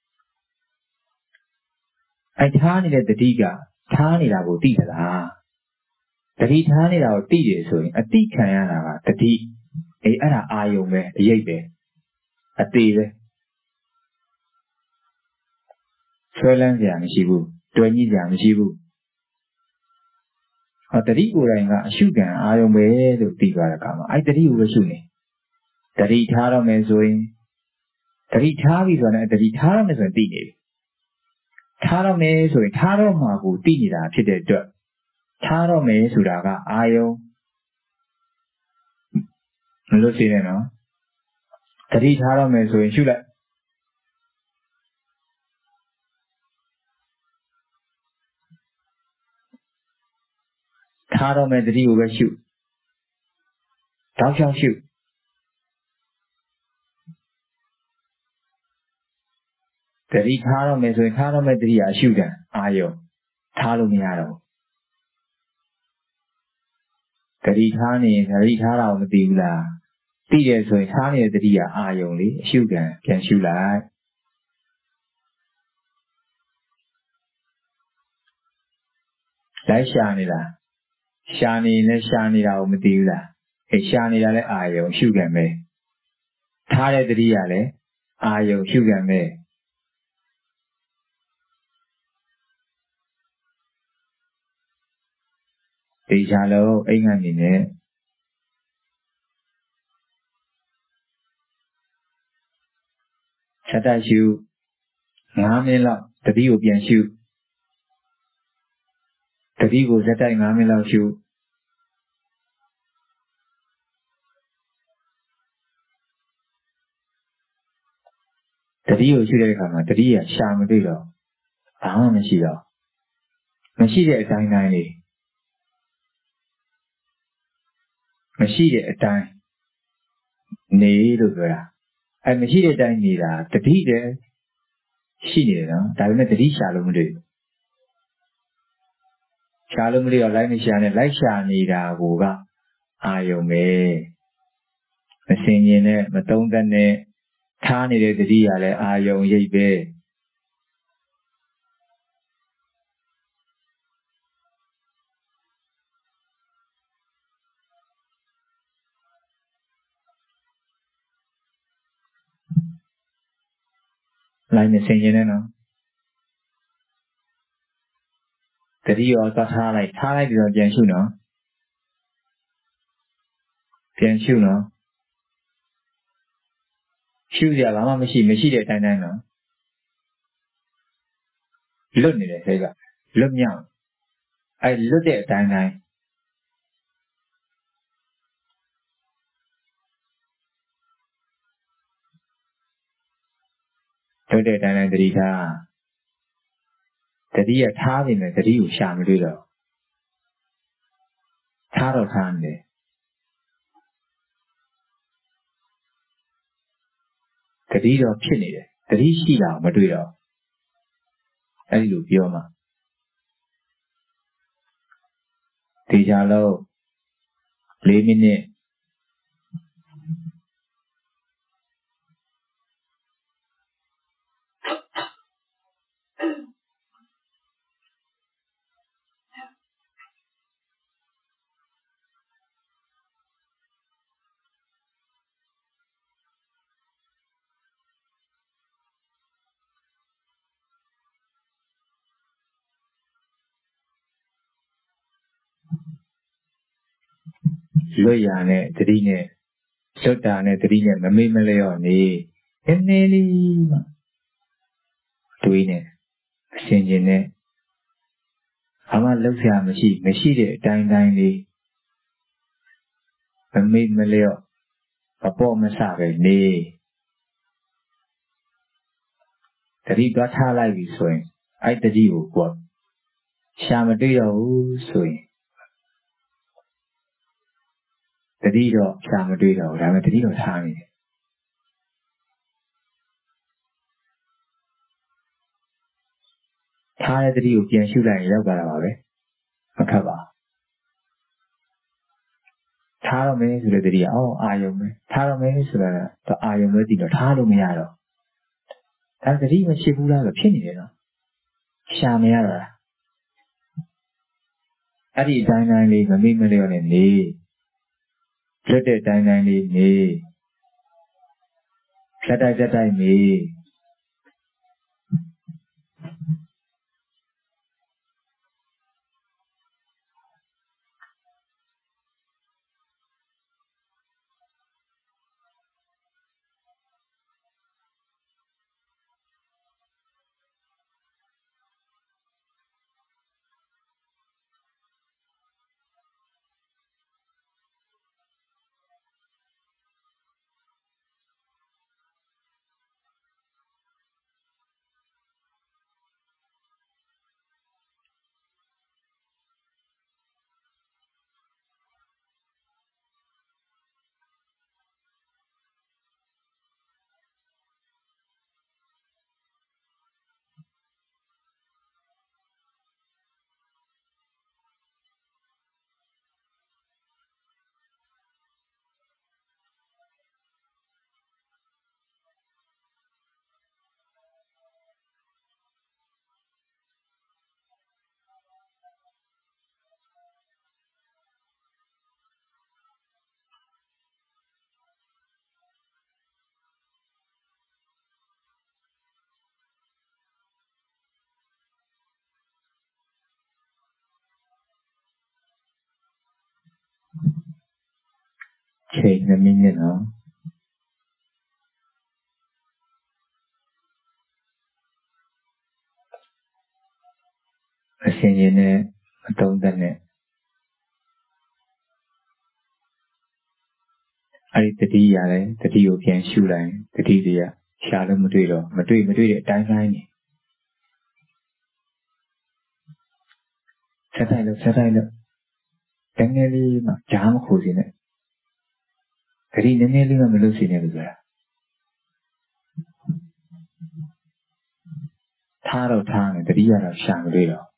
အဲ့ထားနေတဲ့တတိကထားနေတာကိုသိသလားတတိထားနေတာကိုသိတယ်ဆိုရင်အတိခံရတာကတတိအေးအဲ့ဒါအာယုံပဲအရေးပဲအသေးပဲဆွဲလန်းစရာမရှိဘူးတွယ်ညှိစရာမရှိဘူးဟောတတိကိုယ်တိုင်ကအရှုခံအာယုံပဲလို့သိသွားတဲ့အခါမှာအဲ့တတိကိုပဲရှုနေတတိထားတော့မယ်ဆိုရင်တတိထားပြီဆိုတော့တတိထားရမယ်ဆိုရင်သိနေပြီထားတော့မယ်ဆိုရင်ထားတော့မှကိုသိနေတာဖြစ်တဲ့အတွက်ထားတော့မယ်ဆိုတာကအာယုံမလို့ရှိနေနော်တတိထားတော့မယ်ဆိုရင်ရှုလိုက်ထားတော့မယ်တတိကိုပဲရှုတောက်ချောက်ရှုတတိထားတော့မယ်ဆိုရင်ထားတော့မယ်တတိကအရှုခံအာယုံထားလို့မရတော့တတိထားနေရင်တတိထားတာကိုမသိဘူးလားသိတယ်ဆိုရင်ထားနေတဲ့တတိကအာယုံလေအရှုခံပြန်ရှုလိုက်လိုက်ရှာနေတာရှာနေလဲရှာနေတာကိုမသိဘူးလားအဲရှာနေတာလဲအာယုံရှုခံပဲထားတဲ့တတိကလည်းအာယုံရှုခံပဲဒီချာလုံးအိမ်ကနေနဲ့ဆက်တိုက်ရှုငါးမိနစ်လောက်တတိကိုပြန်ရှုတတိကိုဆက်တိုက်ငါးမိနစ်လောက်ရှုတတိကိုရှုတဲ့အခါမှာတတိကရှာမတွေ့တော့ဘာမှမရှိတော့မရှိတဲ့အတိုင်းတိုင်းလေးမရှိတဲ့အတိုင်းနေလို့ပြောတာအဲမရှိတဲ့အတိုင်းနေတာတတိတည်းရှိနေတယ်နော်ဒါပေမဲ့တတိရှာလို့မတွေ့ရှာလို့မတွေ့တော့လိုက်မရှာနဲ့လိုက်ရှာနေတာကိုကအာယုံပဲမစင်ရင်နဲ့မသုံးသက်နဲ့ထားနေတဲ့တတိကလည်းအာယုံရိပ်ပဲလိုက်မစင်ရင်နဲ့နော်တတိရောသွားထားလိုက်ထားလိုက်ပြီးတော့ပြန်ရှုနော်ပြန်ရှုနော်ရှုကြဘာမှမရှိမရှိတဲ့အတိုင်းတိုင်းနော်လွတ်နေတယ်စိတ်ကလွတ်မြောက်အဲလွတ်တဲ့အတိုင်းတိုင်းလွတ်တဲ့အတိုင်းတိုင်းတတိထားတတိယထားနေတယ်တတိကိုရှာမတွေ့တော့ထားတော့ထားနေတယ်တတိတော့ဖြစ်နေတယ်တတိရှိတာမတွေ့တော့အဲဒီလိုပြောမှာဒီကြလို့လေးမိနစ်လွတ်ရနဲ့တတိနဲ့လွတ်တာနဲ့တတိနဲ့မမေ့မလျော့နေနည်းနည်းလေးမှတွေးနေအရှင်ချင်းနဲ့ဘာမှလောက်ဆရာမရှိမရှိတဲ့အတိုင်းတိုင်းလေးမမေ့မလျော့မပေါ့မဆပဲနေတတိသွားထားလိုက်ပြီဆိုရင်အဲ့တတိကိုကိုယ်ရှာမတွေ့တော့ဘူးဆိုရင်တတိတော့ရှာမတွေ့တော့ဘူးဒါပေမဲ့တတိတော့ထားနေတယ်ထားတဲ့တတိကိုပြန်ရှုလိုက်ရင်ရောက်သွားတာပါပဲမခက်ပါထားတော့မင်းဆိုတဲ့တတိကအော်အာယုံပဲထားတော့မင်းဆိုတာတော့အာယုံပဲတည်တော့ထားလို့မရတော့ဒါတတိမရှိဘူးလားဆိုဖြစ်နေတယ်နော်ရှာမရတော့အဲ့ဒီအတိုင်းတိုင်းလေးမမိမလျော့နဲ့နေလွတ်တဲ့အတိုင်းတိုင်းလေးနေလက်တိုက်လက်တိုက်နေချိန်နှစ်မိနစ်နော်အရှင်ရင်နဲ့အသုံးသက်နဲ့အဲ့ဒီတတိရတယ်တတိကိုပြန်ရှုလိုက်တတိတွေကရှာလို့မတွေ့တော့မတွေ့မတွေ့တဲ့အတိုင်းတိုင်းနေဆက်တိုင်းလို့ဆက်တိုင်းလို့တကယ်လေးမှကြားမခိုးစီနဲ့တတိနည်းနည်းလေးမှမလို့စီနဲ့လို့ဆိုတာထားတော့ထားတယ်တတိရတော့ရှာမတွေ့တော့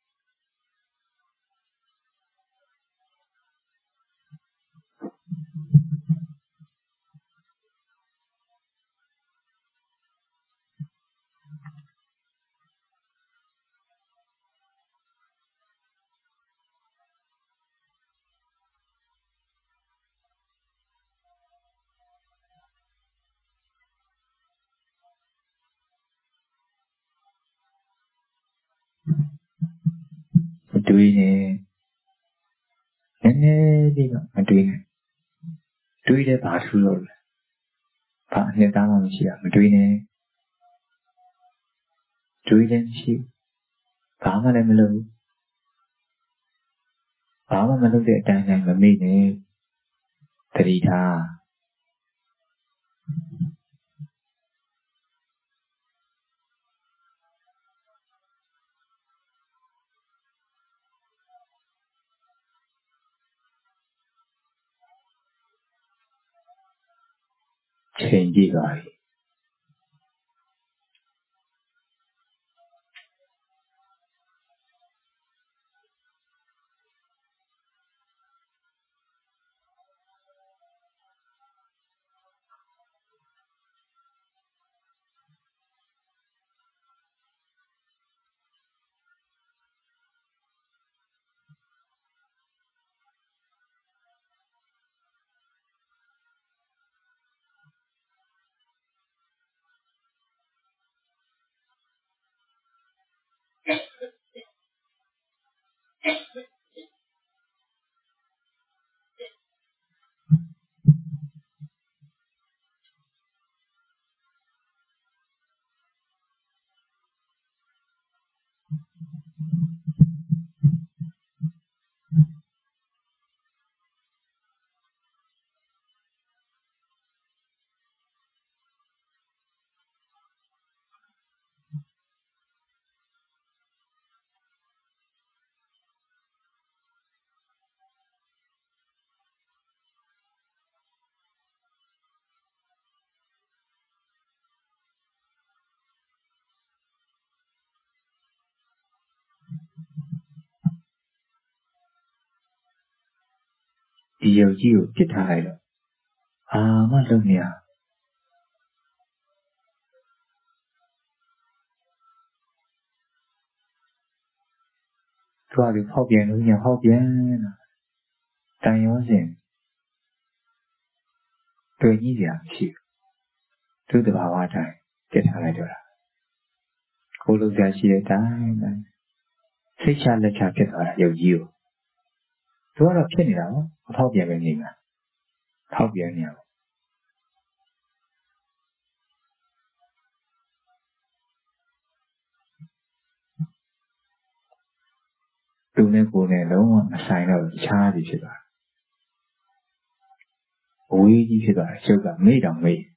မတွေးနဲ့နည်းနည်းလေးမှမတွေးနဲ့တွေးတဲ့ဘာထူးလို့လဲဘာအနှစ်သားမှမရှိတာမတွေးနဲ့တွေးလည်းမရှိဘာမှလည်းမလုပ်ဘူးဘာမှမလုပ်တဲ့အတိုင်းတိုင်းမမေ့နဲ့တတိထားချိန်ကြည့်ပါပြီဒီယုတ်ကြီးကိုပြစ်ထားလိုက်တော့အာမလုံးမရသူကဒီဖောက်ပြန်လို့ညဖောက်ပြန်တန်ရောစဉ်တွေ့ကြီးစရာမရှိဘူးသူ့တဘာဝတိုင်းပြစ်ထားလိုက်တော့တာကိုလိုစရာရှိတဲ့အတိုင်းတိုင်းစိတ်ချလက်ချဖြစ်သွားတာယုတ်ကြီးကိုသူကတော့ဖြစ်နေတာပေါ့မဖောက်ပြန်ပဲနေမှာဖောက်ပြန်နေရသူနဲ့ကိုယ်နဲ့လုံးဝမဆိုင်တော့ချားစီဖြစ်သွားအဝေးကြီးဖြစ်သွားတယ်ရုပ်ကမေ့တောင်မေ့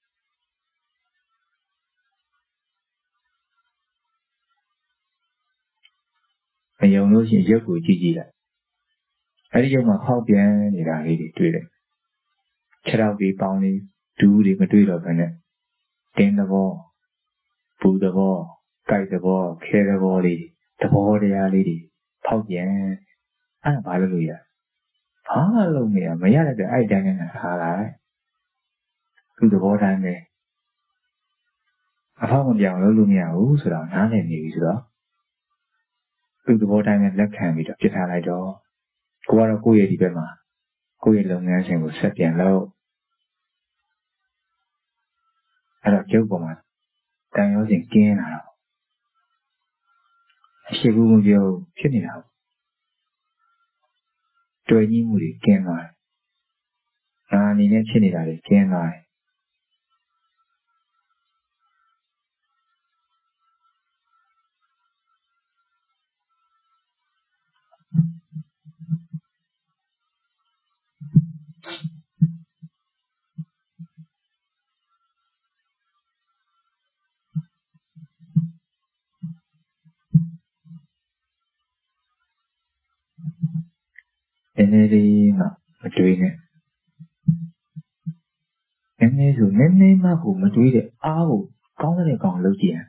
မယုံလို့ရှိရင်ရုပ်ကိုကြည့်ကြည့်လိုက်အဲဒီရုပ်မှာဖောက်ပြန်နေတာလေးတွေတွေ့တယ်ခြေထောက်တွေပေါင်းလေးဒူးတွေမတွေ့တော့ဘဲနဲ့တင်းသဘောပူသဘောကြိုက်သဘောခဲသဘောလေးသဘောတရားလေးတွေဖောက်ပြန်အဲ့ဒါဘာလို့လို့ရဘာမှလုပ်မရမရတဲ့အဲ့တိုင်းနဲ့ထားလိုက်သူ့သဘောတိုင်းပဲအဖောက်မပြောင်းလုပ်လို့မရဘူးဆိုတော့နားလည်နေပြီဆိုတော့သူ့သဘောတိုင်းနဲ့လက်ခံပြီးတော့ပြစ်ထားလိုက်တော့ကိုကတော့ကိုယ့်ရဲ့ဒီဘက်မှာကိုယ့်ရဲ့လုပ်ငန်းစဉ်ကိုဆက်ပြန်လုပ်အဲ့တော့ကျုပ်ပေါ်မှာတန်ရောစဉ်ကျင်းလာတော့အရှိဘူးမပြောဖြစ်နေတာတွေ့ကြီးမှုတွေကျင်းသွားတယ်ငါအနေနဲ့ဖြစ်နေတာတွေကျင်းသွားတယ်နည်းနည်းလေးမှမတွေးနဲ့နည်းနည်းဆိုနည်းနည်းမှကိုမတွေးတဲ့အားကိုကောင်းတဲ့ကောင်လုပ်ကြည့်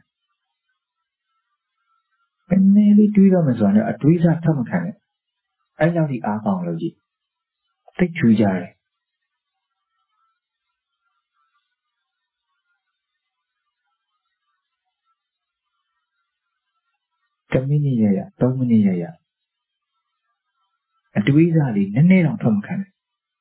ရနည်းနည်းလေးတွေးတော့မှဆိုတော့အတွေးစားထပ်မခံနဲ့အဲ့လောက်ဒီအားကောင်းလုပ်ကြည့်သိချူကြတယ်တမိနစ်ရရသုံးမိနစ်ရရအတွေးစားလေးနည်းနည်းတော့ထပ်မခံနဲ့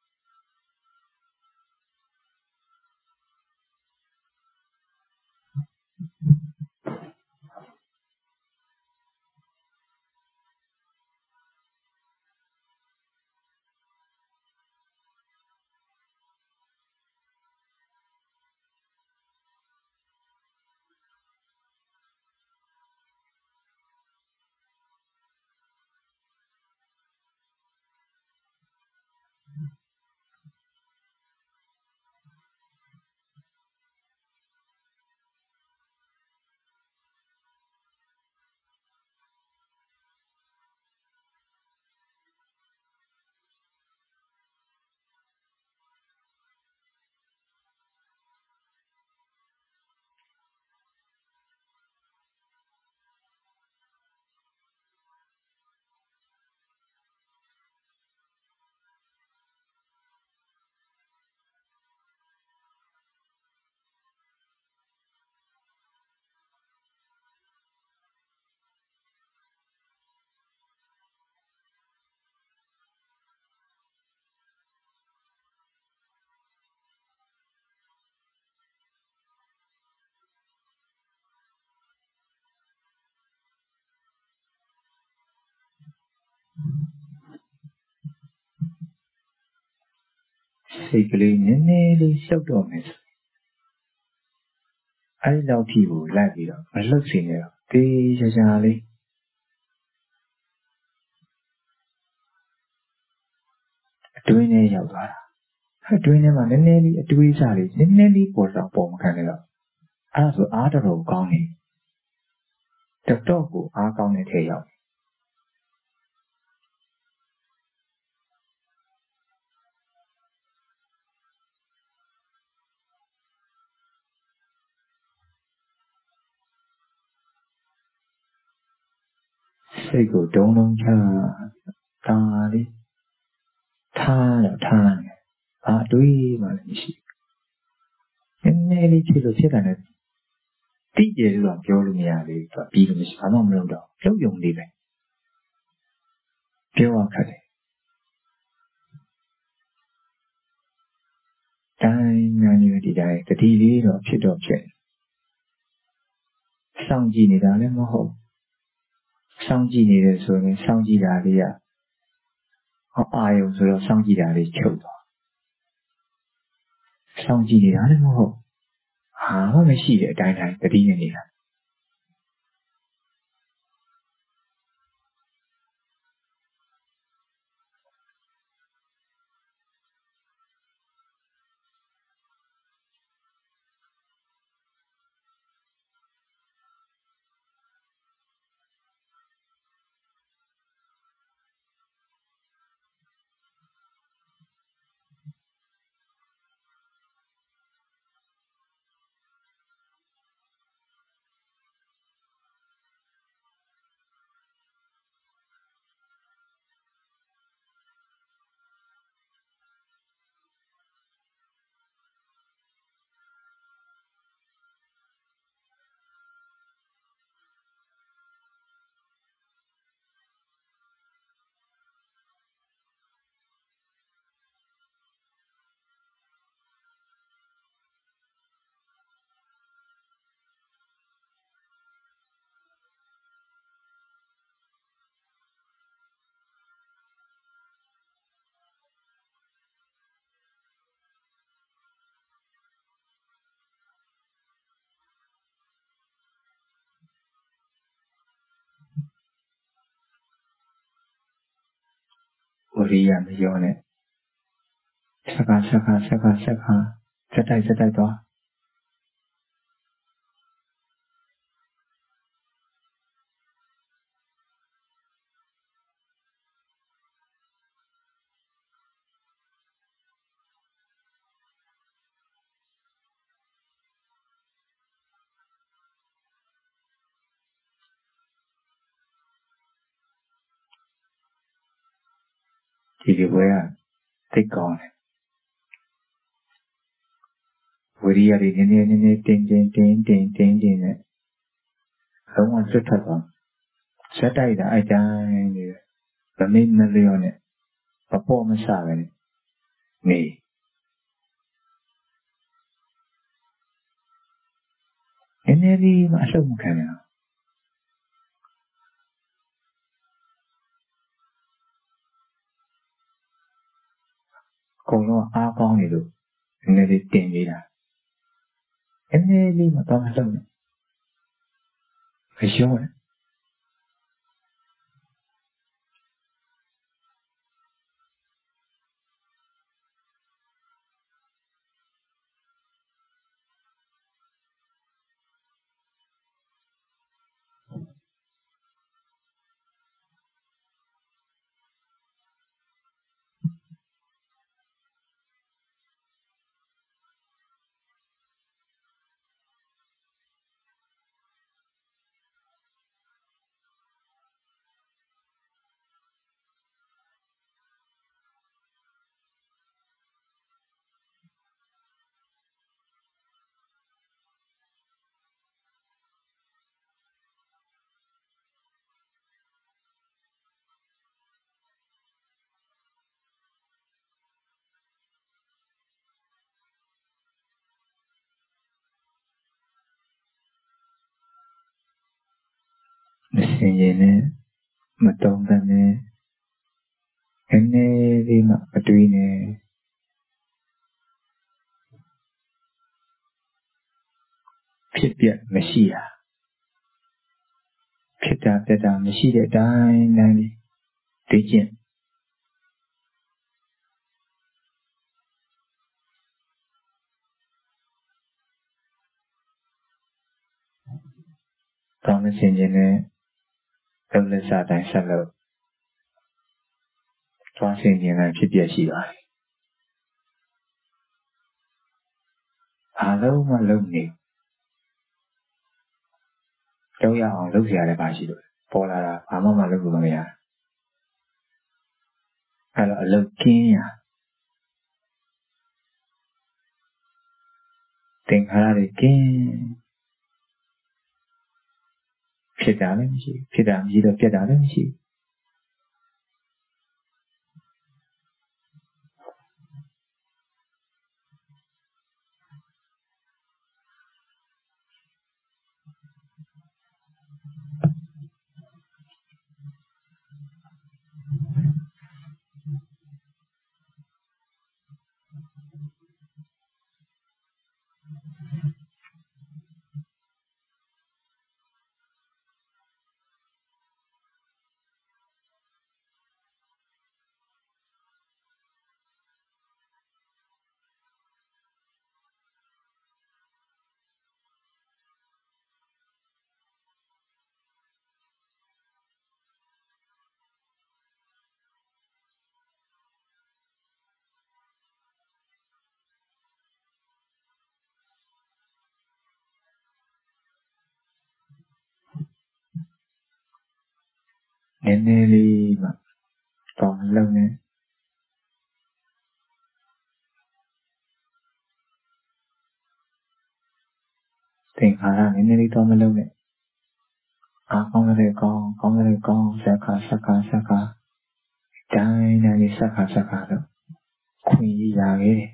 စိတ်ကလေးနည်းနည်းလေးရှုပ်တော့မယ်အဲ့လောက်ထိကိုလိုက်ပြီးတော့မလှုပ်စေနဲ့တော့တေးချာချာလေးအတွင်းထဲရောက်သွားတာအတွင်းထဲမှာနည်းနည်းလေးအတွေးစားလေးနည်းနည်းလေးပေါ်တော့ပေါ်မခံနဲ့တော့အဲ့ဒါဆိုအားတော်တော်ကောင်းနေတော်တော်ကိုအားကောင်းတဲ့ထဲရောက်စိတ်ကိုဒုံဒုံချတာလေးထားရောက်ထားတယ်ဘာတွေးမှလည်းမရှိဘူးနည်းနည်းလေးဖြစ်လို့ဖြစ်တာနဲ့တိကျလို့တော့ပြောလို့မရသေးဘူးပြီးလို့မရှိဘာမှမလုပ်တော့ပြုတ်ယုံလေးပဲပြောရခက်တယ်တိုင်းညာညွဒီတိုင်းတတိလေးတော့ဖြစ်တော့ဖြစ်စောင့်ကြည့်နေတာလည်းမဟုတ်စောင့်ကြည့်နေတယ်ဆိုရင်စောင့်ကြည့်တာလေးကအာယုံဆိုတော့စောင့်ကြည့်တာလေးချုပ်သွားစောင့်ကြည့်နေတာလည်းမဟုတ်ဟာမရှိတဲ့အတိုင်းတိုင်းတတိနဲ့နေတာဝရိယမရောနဲ့စကားစကားစကားစကားစက်တိုက်စက်တိုက်သွားဒီဒီဝဲကသိကောင်းတယ်ဝရိယတွေနည်းနည်းနည်းနည်းတင်းတင်းတင်းတင်းတင်းတင်းနဲ့လုံးဝစွတ်ထွက်သွားစက်တိုက်တာအဲ့တိုင်းနေဗမိမလျောနဲ့မပေါ်မဆပဲနေနည်းနည်းလေးမှအဆုတ်မခံရအကုန်လုံးအားကောင်းနေလို့နည်းနည်းလေးတင်နေတာနည်းနည်းလေးမှတော့မဆုတ်နဲ့မလျောနဲ့မစင်ရင်နဲ့မတုံးတဲ့နဲ့နည်းနည်းလေးမှမတွေးနဲ့ဖြစ်ပြမရှိတာဖြစ်တာပြတာမရှိတဲ့အတိုင်းတိုင်းလေးသိကျင့်တောင်းမစင်ရင်နဲ့လုံးလက်စားတိုင်းဆက်လို့တွားစင်ရင်လည်းဖြစ်ပြရှိပါတယ်အားလုံးမလုံးနေတော့ရအောင်လုပ်ရတဲ့ပါရှိလို့ပေါ်လာတာဘာမှမလုပ်လို့မရအဲ့တော့အလုပ်ကင်းရသင်္ခါရတွေကင်းဖြစ်တာလည်းမရှိဖြစ်တာမရှိတော့ပြတ်တာလည်းမရှိနည်းနည်းလေးမှတော့မလုံးနဲ့သင်္ခါရနည်းနည်းလေးတော့မလုံးနဲ့အားကောင်းတဲ့ကောင်းကောင်းတဲ့ကောင်းစက္ခါစက္ခါစက္ခါတိုင်းတိုင်းလေးစက္ခါစက္ခါတော့ခွင့်ရရခဲ့တယ်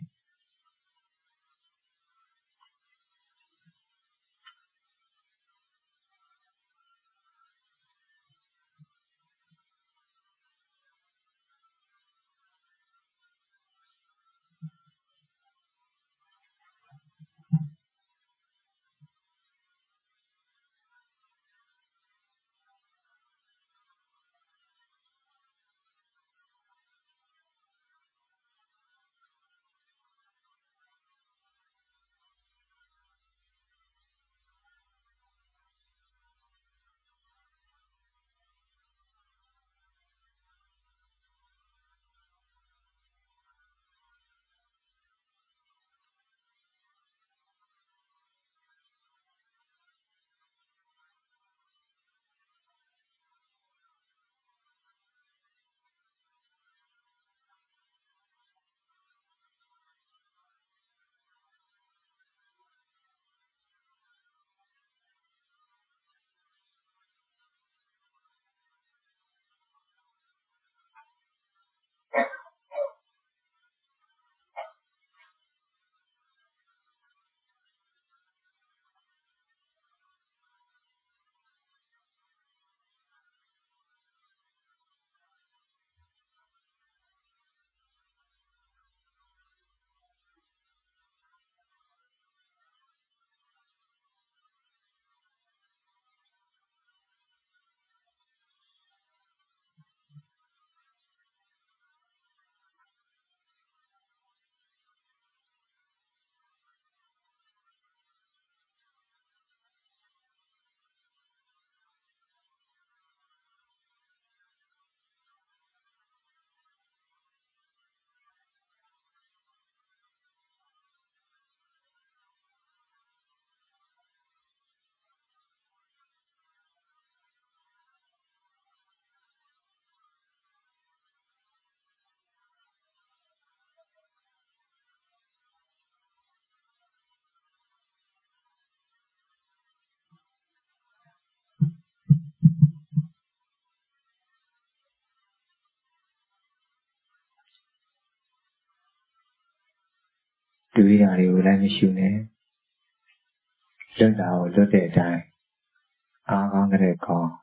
တွေးတာတွေကိုလည်းမရှိနဲ့လွတ်တာကိုလွတ်တဲ့အတိုင်းအားကောင်းတဲ့ကောင်း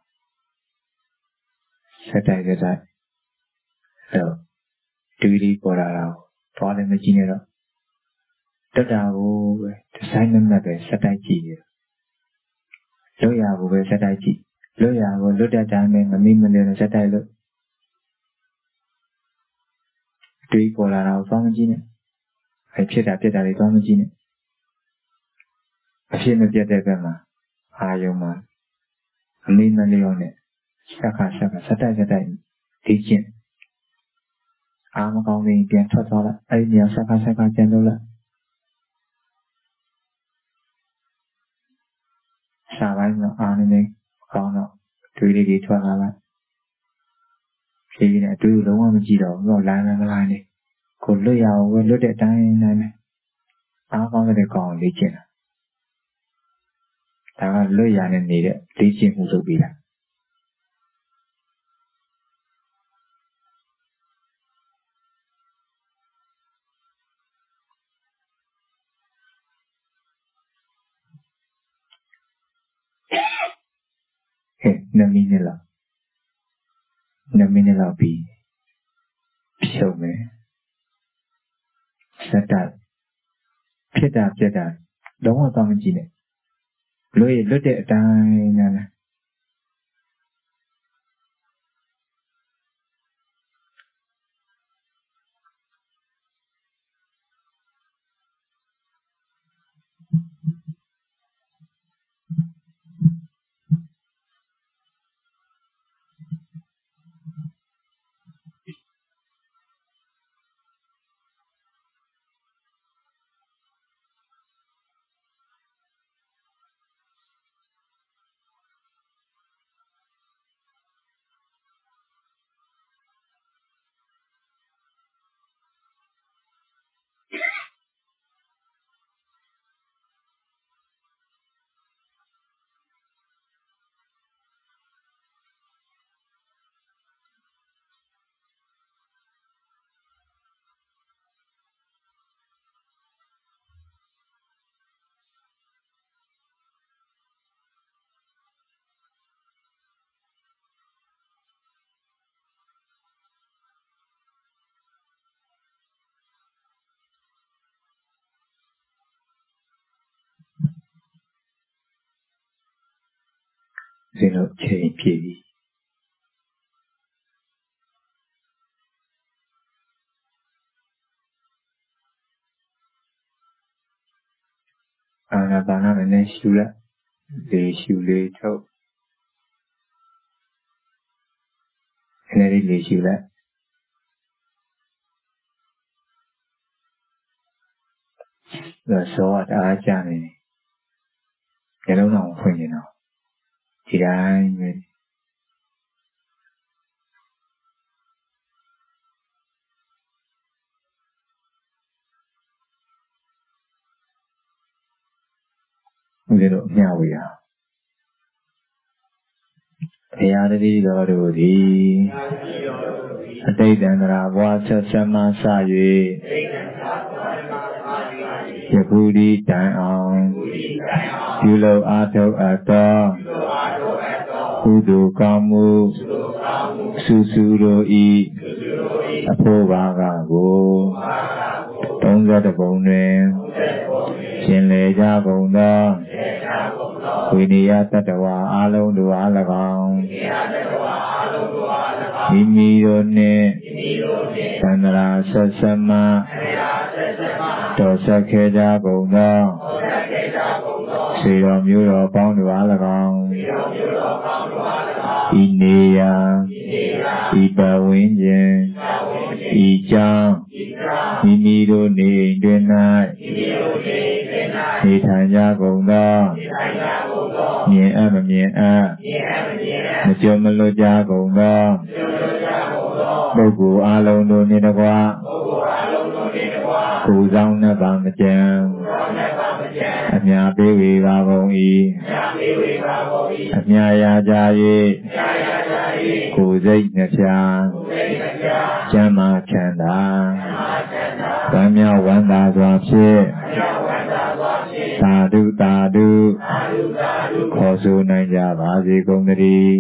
ဆက်တိုက်ဆက်တိုက်တော့တွေးပြီးပေါ်လာတာကိုသွားလည်းမကြည့်နဲ့တော့တက်တာကိုပဲဒီဆိုင်မမတ်ပဲဆက်တိုက်ကြည့်ရလွတ်ရကိုပဲဆက်တိုက်ကြည့်လွတ်ရကိုလွတ်တဲ့တိုင်းပဲမမိမလျော်နဲ့ဆက်တိုက်လို့တွေးပေါ်လာတာကိုသွားမကြည့်နဲ့အဲဖြစ်တာပြက်တာတွေသွားမကြည့်နဲ့အဖြစ်မပြတ်တဲ့ဘက်မှာအာယုံမှာအမိမလျော်နဲ့ဆက်ခါဆက်ခါဆက်တိုက်ဆက်တိုက်ဒီကျင့်အားမကောင်းရင်ပြန်ထွက်သွားလိုက်အဲ့ဒီနေရာဆက်ခါဆက်ခါပြန်လုပ်လိုက်စာပိုင်းတော့အားနေနေကောင်းတော့တွေးလေးတွေထွက်လာလိုက်ဖြည်းဖြည်းနဲ့အတွေးကိုလုံးဝမကြည့်တော့ဘူးတော့လိုင်းမလိုင်းနေကိုလွတ်ရအောင်ပဲလွတ်တဲ့အတိုင်းတိုင်းပဲအားကောင်းတဲ့ကောင်လေးကျင့်တာ 다가 르야는 일에 리진 후속이다. 해, 너미네라. 너미네라 비. 비오메. 사다. 피다, 피다. 너무 방지네. 로에 로데 다이나나. Zeno chain pie. Anapana mene shula. Le shule chok. Henry le shula. The so at Ajani. Yellow no when you know. Did I? Little Nyawia. Reality Lorudi. A day than I was a summer sayu. Yabudi down. Yulo Ato Ato. Udu Kamu. Susuro E. Apovaga go. Don't get a bone. Shinleja Gonda. Viniya Tatawa Alon do Alagam. Imidone. Sandra Sasama. Tosa Keja Gonda. Siro Muro Pound do Alagam. Ineya. Iba Winjen. Ija. Imidone Dena. Nitanya Gonda. Miễn A mà miễn A. Mà chưa mà lô cha cũng đó. Bố cụ A lâu đô nê đa qua. Cụ dòng nè bằng nè chàng. Ảp nhà bế vị và vòng y. Ảp nhà ya cha y. Cụ dịch nè cha. Cha mà chàng đá. Cảm nhau quán đá doa phê. Ta đu ta đu. Khó su nành gia bá di công đi.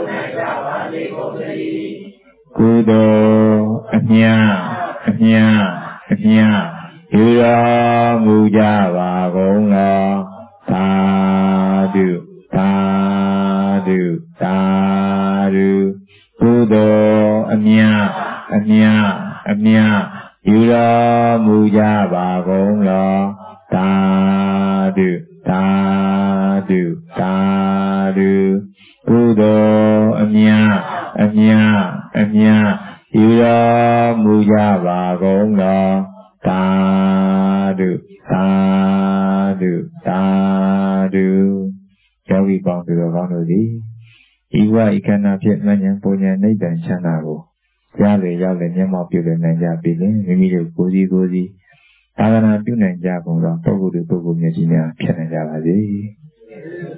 Cú đô áp nha, áp nha, áp nha. Hữu đó ngu gia bà công lo. Ta đu, ta đu, ta đu. Cú đô áp nha, áp nha, áp nha. Hữu đó ngu gia bà công lo. Ta đu, ta đu, ta đu. Cú đô áp nha, áp nha, áp nha. Hữu đó ngu gia bà công lo. Ta đu, ta đu, ta đu. Cháu ghi con từ đầu con rồi đi. Ý qua ý khả năng phiền mà nhắn bố nhà nấy đàn xa nào bộ. Gia lệ gia lệ nhé mọc biểu lệ nàng gia bì lệ. Mì mì đều cố gì cố gì. Ta gà nàng biểu nàng gia cũng đó. Tốt cụ được tốt cụ nhà chị nhà phiền nàng gia bà gì.